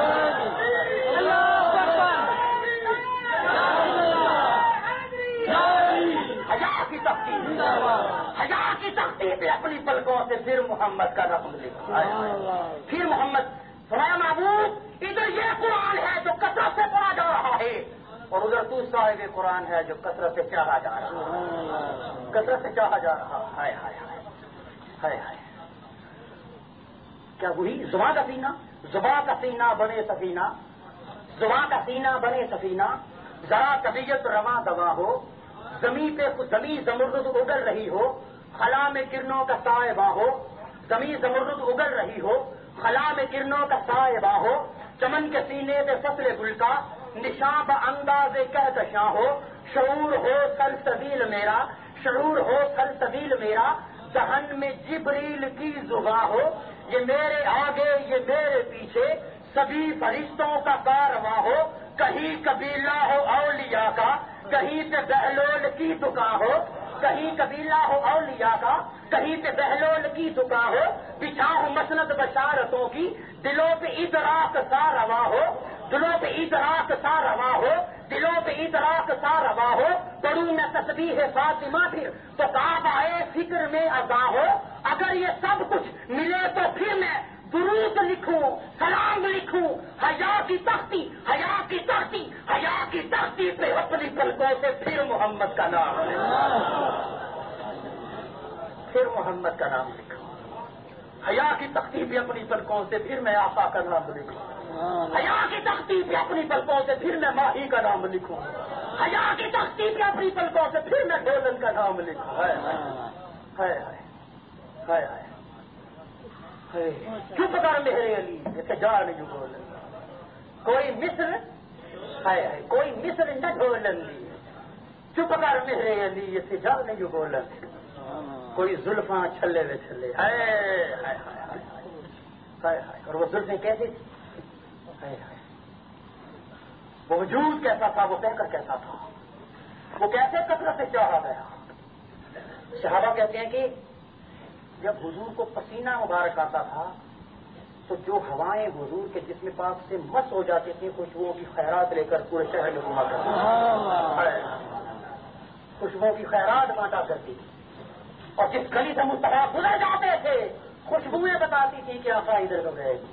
S2: حیا کی تختی حیا کی تختی پہ اپنی پلکوں سے پھر محمد کا نام لے. پھر محمد فرمایا معبود ادھر یہ قرآن ہے جو کثرت سے پڑھا جا رہا ہے اور ادھر تو صاحب قرآن ہے جو کثرت سے چاہا جا رہا ہے. کثرت سے چاہا جا رہا ہے. ہائے ہائے ہائے ہائے. کیا وہی زباں کا سینہ زباں کا سینہ بنے سفینہ زباں کا سینہ بنے سفینہ ذرا طبیعت رواں دوا ہو زمین پہ زمین زمرد اگل رہی ہو خلا میں کرنوں کا سائبہ ہو زمین زمرد اگل رہی ہو خلا میں کرنوں کا سائبہ ہو چمن کے سینے پہ فصل گل کا نشاں انداز کہکشاں ہو شعور ہو سلسبیل میرا شعور ہو سلسبیل میرا دہن میں جبریل کی زباں ہو یہ میرے آگے یہ میرے پیچھے سبھی فرشتوں کا کارواں ہو کہیں قبیلہ ہو اولیاء کا کہیں پہ بہلول کی دکان ہو کہیں قبیلہ ہو اولیاء کا کہیں پہ بہلول کی دکان ہو بچھا ہو مسند بشارتوں کی دلوں پہ ادراک سا رواں ہو دلوں پہ ادراک سا رواں ہو دلوں پہ ادراک سا رواں ہو پڑھوں میں تسبیح فاطمہ پھر تو کعب آئے فکر میں اذاں ہو اگر یہ سب کچھ ملے تو پھر میں درود لکھوں سلام لکھوں حیا کی تختی حیا کی تختی حیا کی تختی پہ اپنی پلکوں سے پھر محمد کا نام پھر محمد کا نام لکھوں حیا کی تختی پہ اپنی پلکوں سے پھر میں آقا کا نام لکھوں حیا کی تختی پہ اپنی پلکوں سے پھر میں ماہی کا نام لکھوں حیا کی تختی پہ اپنی پلکوں سے پھر میں ڈولن کا نام لکھوں. ہائے ہائے ہائے ہائے چپ کر میرے علی جیسے جا نہیں بول کوئی مصر ہے کوئی مصر نہ ڈھولن دی چپ کر میرے علی جیسے جا نہیں بول کوئی زلفاں چھلے ہوئے چھلے اور وہ زلفیں کیسی تھی وہ وجود کیسا تھا وہ کہہ کر کیسا تھا وہ کیسے کثرت سے چاہا گیا. صحابہ کہتے ہیں کہ جب حضور کو پسینہ مبارک آتا تھا تو جو ہوائیں حضور کے جسم پاک سے مس ہو جاتی تھیں خوشبوؤں کی خیرات لے کر پورے شہر میں گھما کرتی خوشبوؤں کی خیرات بانٹا کرتی تھی اور جس گلی سے مصطفیٰ گزر جاتے تھے خوشبوئیں بتاتی تھی کہ آقا ادھر کو گئے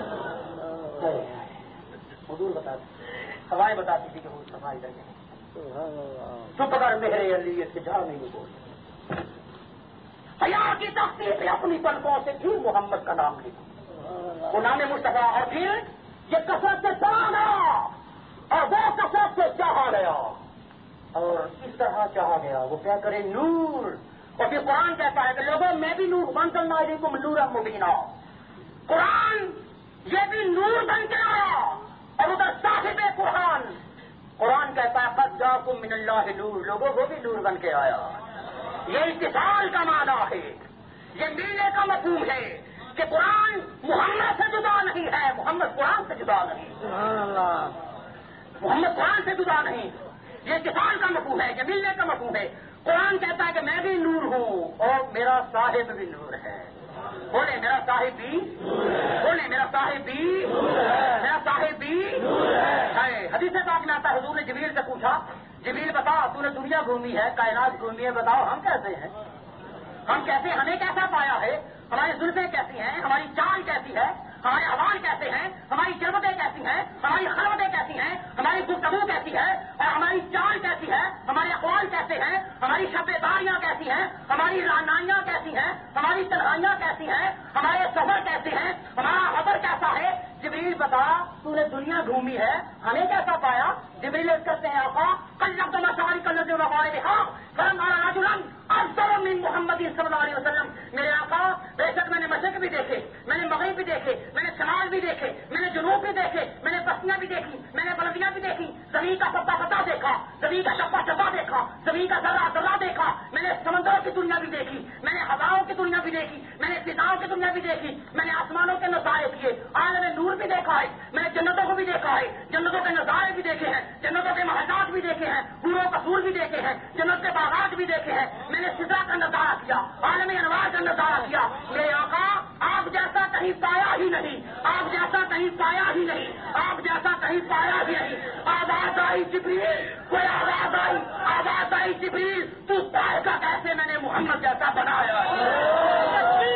S2: حضور بتاتی ہوائیں بتاتی تھی کہ وہ مصطفیٰ ادھر گئے. چپ کر میرے علی سے جا نہیں بول حیا کی تختی پہ اپنی پلکوں سے پھر محمد کا نام لکھا وہ نام مصطفیٰ اور پھر یہ کثرت سے چلا گیا اور وہ کثرت سے چاہا گیا اور اس طرح چاہا گیا وہ کیا کرے نور اور پھر قرآن کہتا ہے کہ لوگوں میں بھی نور بن کرنا علیکم نورا مبینہ قرآن یہ بھی نور بن کے آیا اور ادھر صاحب قرآن قرآن کہتا ہے قد جاءکم من اللہ نور لوگوں وہ بھی نور بن کے آیا. یہ اتصال کا معنی ہے یہ ملنے کا مفہوم ہے کہ قرآن محمد سے جدا نہیں ہے محمد قرآن سے جدا نہیں محمد قرآن سے جدا نہیں یہ اتصال کا مفہوم ہے یہ ملنے کا مفہوم ہے. قرآن کہتا ہے کہ میں بھی نور ہوں اور میرا صاحب بھی نور ہے. بولے میرا صاحب بھی بولے میرا صاحب بھی میرا صاحب بھی ہے. حدیث پاک میں آتا ہے حضور نے جبریل سے پوچھا جبریل بتاؤ تو نے دنیا گھومی ہے کائنات گھومی ہے بتاؤ ہم کیسے ہیں ہم کیسے ہمیں کیسا پایا ہے ہماری زلفیں کیسی ہیں ہماری چال کیسی ہے ہمارے آواز کیسے ہیں ہماری جربتیں کیسی ہیں ہماری خلوتیں کیسی ہیں ہماری گفتگو کیسی ہے اور ہماری چال کیسی ہے ہمارے اقوال کیسے ہیں ہماری شب داریاں کیسی ہیں ہماری رانائیاں کیسی ہیں ہماری تنہائیاں کیسی ہیں ہمارے سفر کیسے ہیں ہمارا خبر کیسا ہے. جبریل بتا تو نے دنیا گھومی ہے ہمیں کیسا پایا. جبریل کرتے ہیں آقا کل جب تم ساری کل جو ہمارے افضل من محمد صلی اللہ علیہ وسلم میرے آقا بے شک میں نے مشرق بھی دیکھے میں نے مغرب بھی دیکھے میں نے شمال بھی دیکھے میں نے جنوب بھی دیکھے میں نے بستیاں بھی دیکھی میں نے بلدیاں بھی دیکھی زمین کا سطح سطح دیکھا زمین کا شبہ شبہ دیکھا زمین کا ذرہ ذرہ دیکھا میں نے سمندروں کی دنیا بھی دیکھی میں نے ہواؤں کی دنیا بھی دیکھی میں نے فضاؤں کی دنیا بھی دیکھی میں نے آسمانوں کے نظارے کیے آج میں نور بھی دیکھا ہے میں نے جنتوں کو بھی دیکھا ہے جنتوں کے نظارے بھی دیکھے ہیں جنتوں کے محلات بھی دیکھے ہیں پوروں قصور بھی دیکھے ہیں جنت کے باغات بھی دیکھے ہیں میں نے سدرا کا نظارہ کیا عالم انوار کا نظارہ کیا. میرے آقا آپ جیسے
S1: ہی نہیں، آپ جیسا کہیں پایا ہی نہیں، آپ جیسا کہیں پایا ہی نہیں۔ آواز آئی جبریل، کوئی آواز آئی، آواز آئی جبریل، تو پائے گا کیسے میں نے محمد جیسا بنایا ہے۔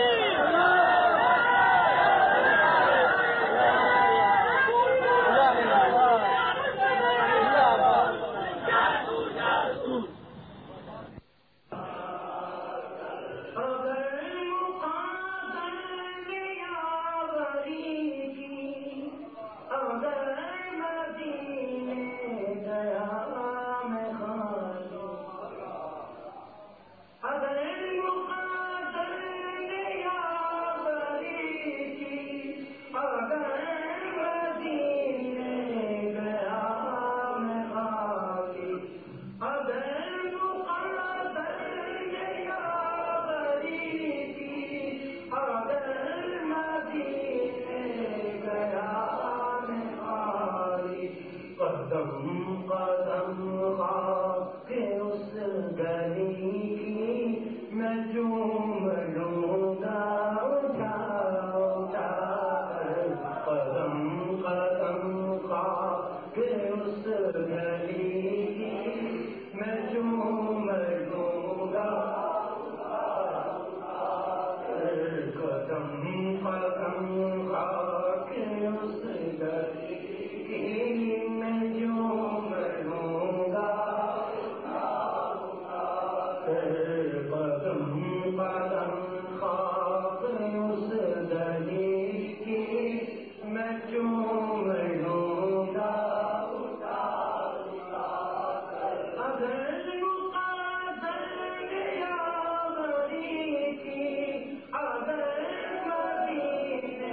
S4: Thank you.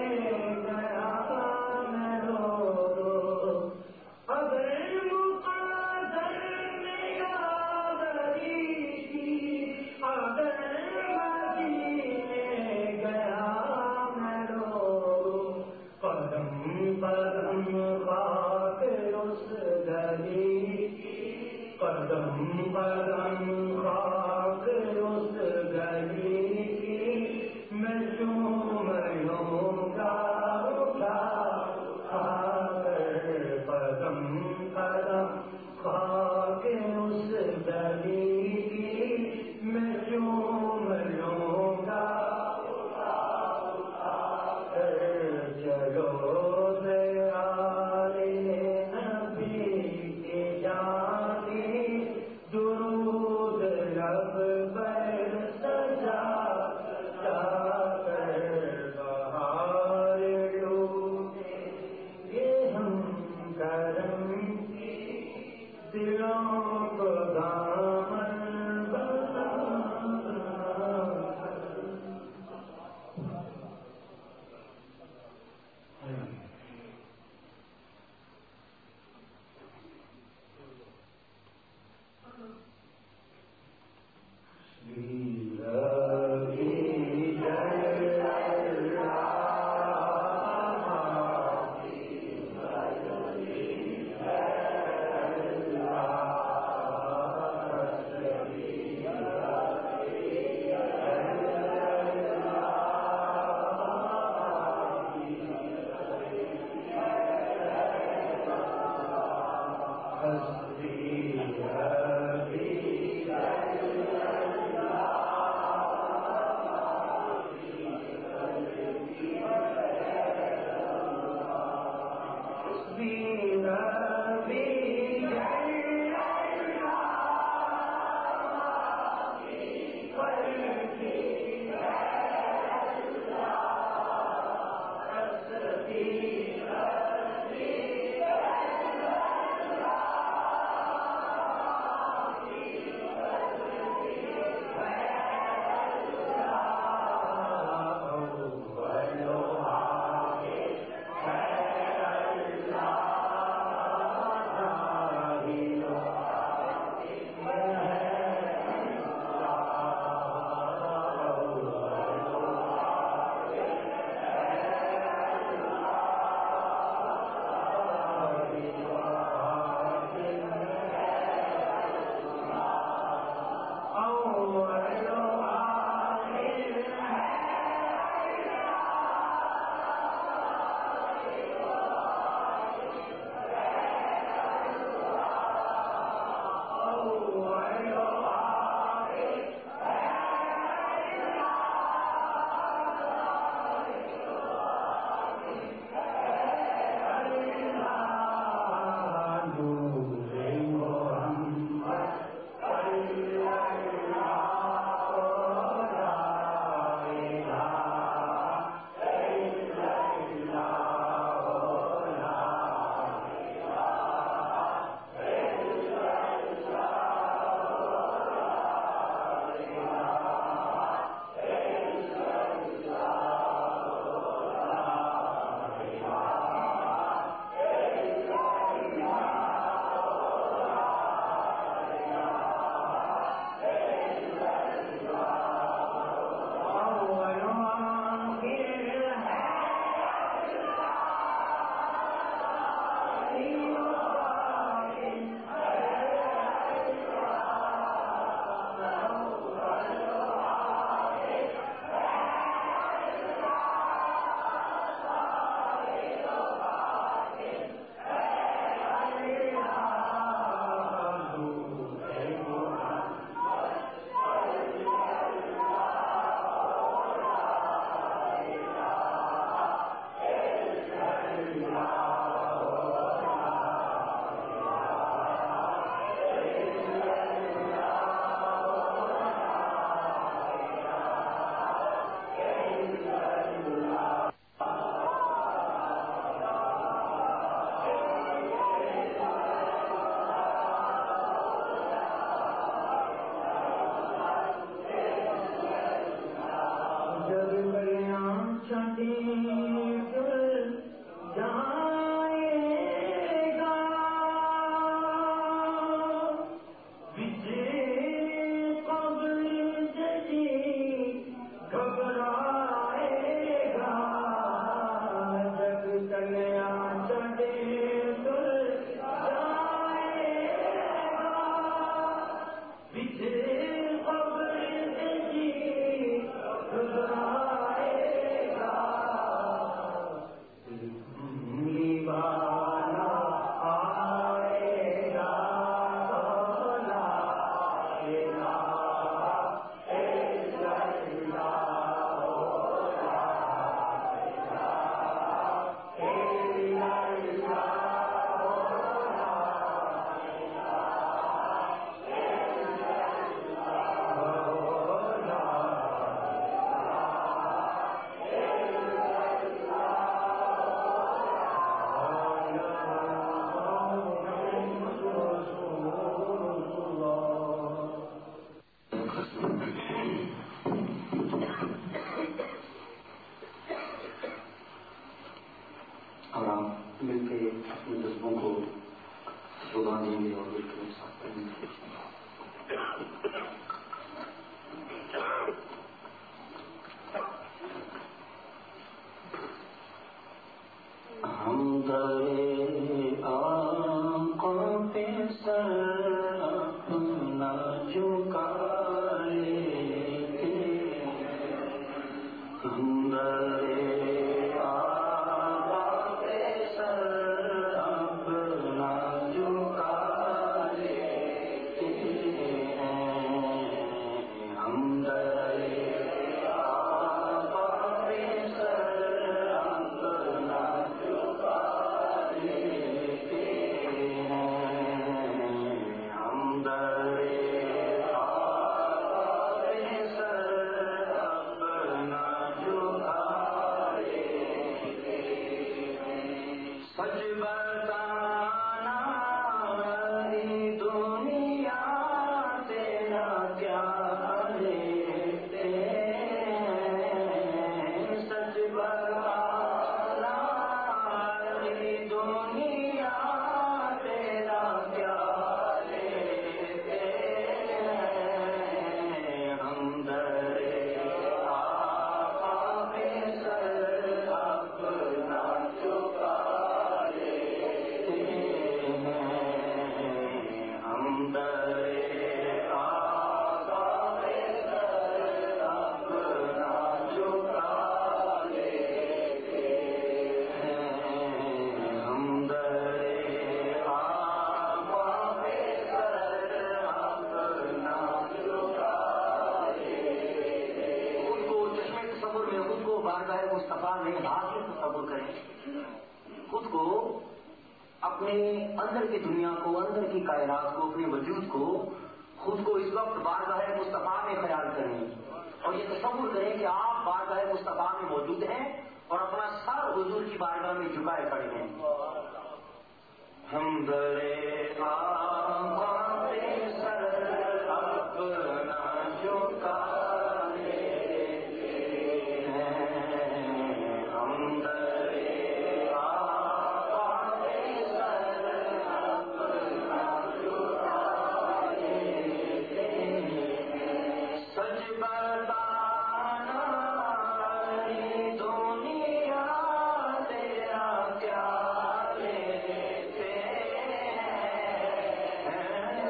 S4: ہے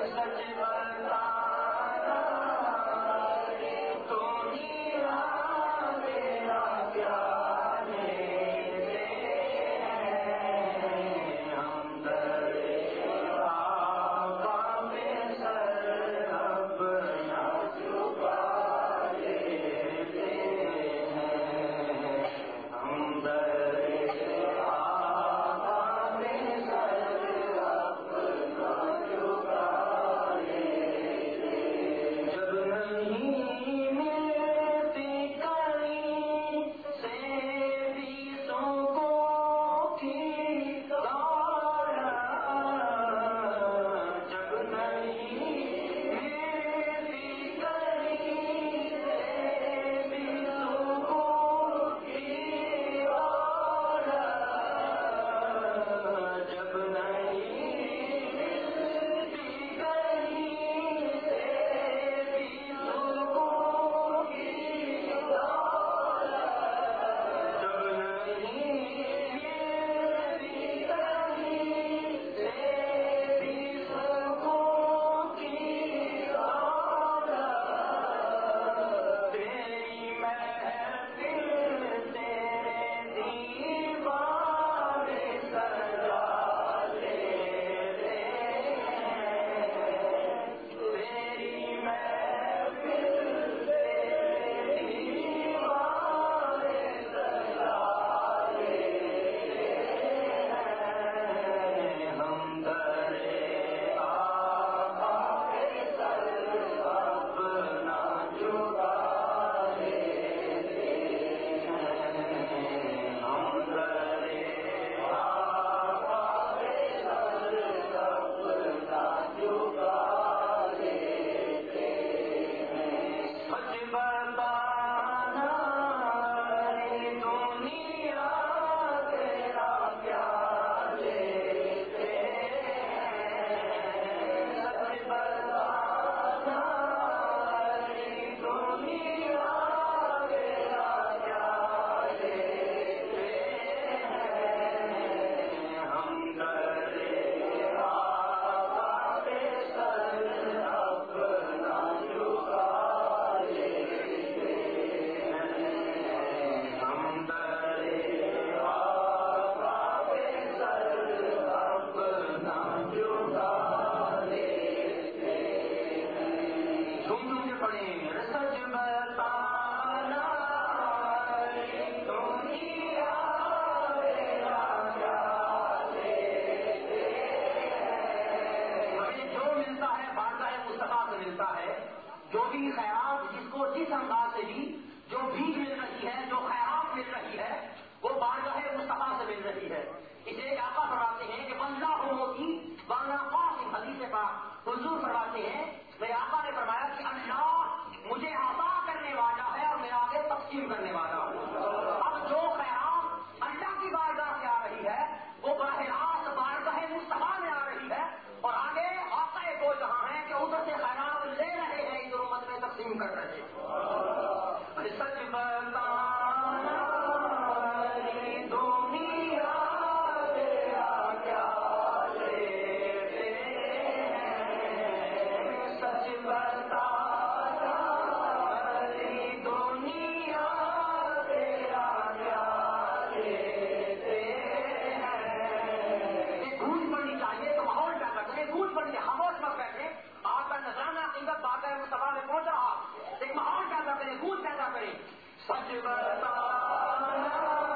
S1: سچ بتانا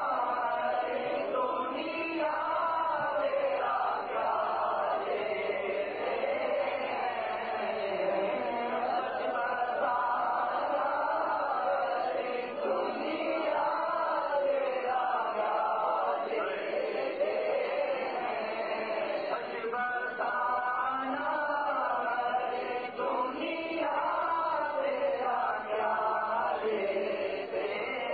S1: دنیا تیرا کیا لیتے ہیں، سچ بتانا دنیا تیرا کیا لیتے ہیں، سچ بتانا دنیا تیرا کیا لیتے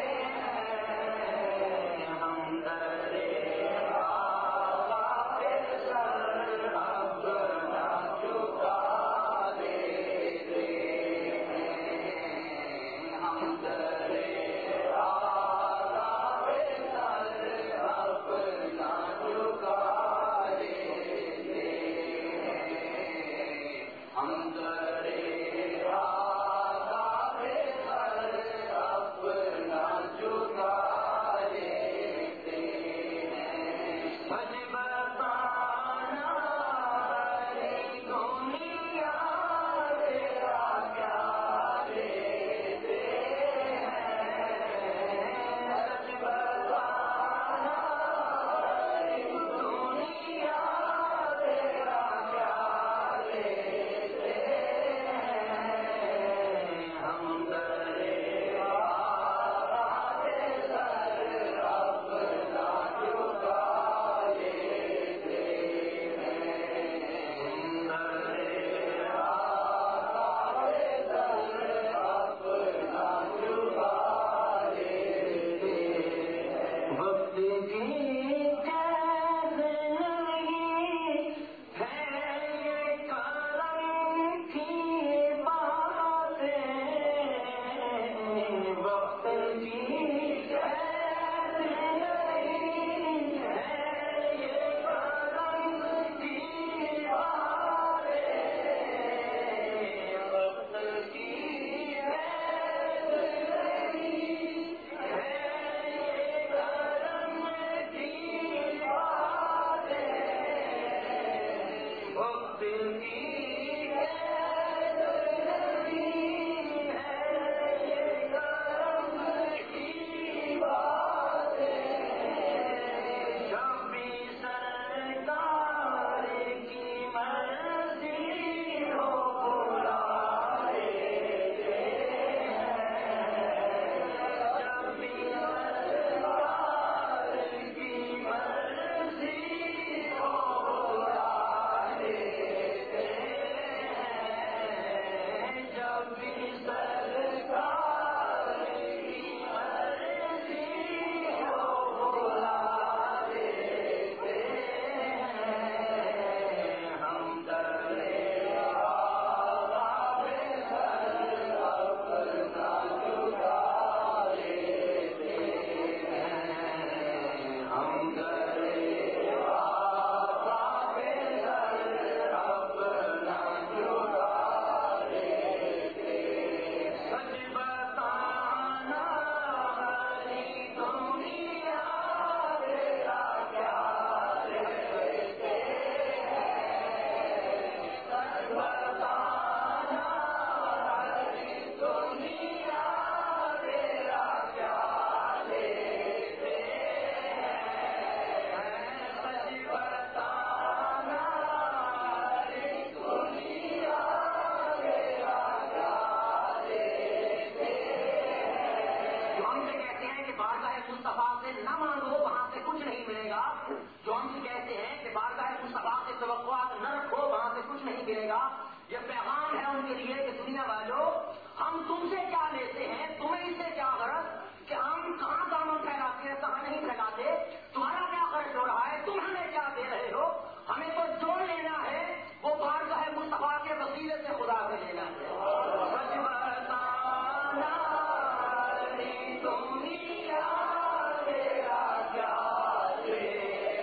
S1: ہیں، ہم درے آقا پہ سر اپنا جھکا دیتے ہیں، ہم درے آقا پہ سر اپنا جھکا دیتے ہیں، ہم درے آقا پہ سر اپنا جھکا دیتے ہیں، سچ بتانا دنیا تیرا کیا لیتے ہیں، سچ بتانا دنیا تیرا کیا لیتے ہیں، ہم درے آقا پہ سر اپنا جھکا لیتے ہیں، درے آقا پہ سر اپنا جھکا لیتے ہیں، وقت کی قید نہیں ہے یہ کرم کی باتیں، وقت کی قید نہیں ہے یہ کرم کی باتیں، وقت کی قید نہیں ہے یہ کرم کی باتیں، وقت کی قید نہیں ہے یہ کرم کی باتیں، جب بھی سرکار کی مرضی ہو بلا لیتے ہیں، جب بھی سرکار کی مرضی ہو بلا لیتے ہیں، جب بھی سرکار کی مرضی ہو بلا لیتے ہیں، ہم درے آقا پہ سر اپنا جھکا لیتے ہیں، ہم درے آقا پہ سر اپنا جھکا لیتے ہیں، سچ بتانا دنیا تیرا کیا لیتے ہیں، سچ بتانا دنیا تیرا کیا لیتے ہیں، سچ بتانا دنیا تیرا کیا لیتے ہیں، جو ہم سے کہتے ہیں کہ بارگاہ مصطفیٰ سے نہ مانگو وہاں سے کچھ نہیں ملے گا، جو ہم سے کہتے ہیں کہ بارگاہ مصطفیٰ سے توقعات نہ رکھو وہاں سے کچھ نہیں ملے گا، یہ پیغام ہے ان کے لیے کہ دنیا والوں ہم تم سے کیا لیتے ہیں، تمہیں اس سے کیا غرض کہ ہم کہاں دامن پھیلاتے ہیں کہاں نہیں پھیلاتے، تمہارا کیا خرچ ہو رہا ہے، تم ہمیں کیا دے رہے ہو، ہمیں تو جو لینا ہے وہ بارگاہ مصطفیٰ کے وسیلے سے خدا سے لینا ہے، سچ بتانا دنیا تیرا کیا لیتے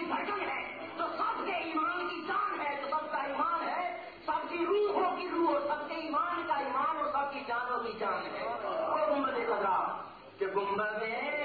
S1: کی دھڑکن ہے، جو سب کے ایمان کی جان ہے، جو سب کا ایمان ہے، سب کی روحوں کی روح اور سب کے ایمان کا ایمان اور سب کی جانوں کی جان ہے وہ گنبد خضرا کہ گنبد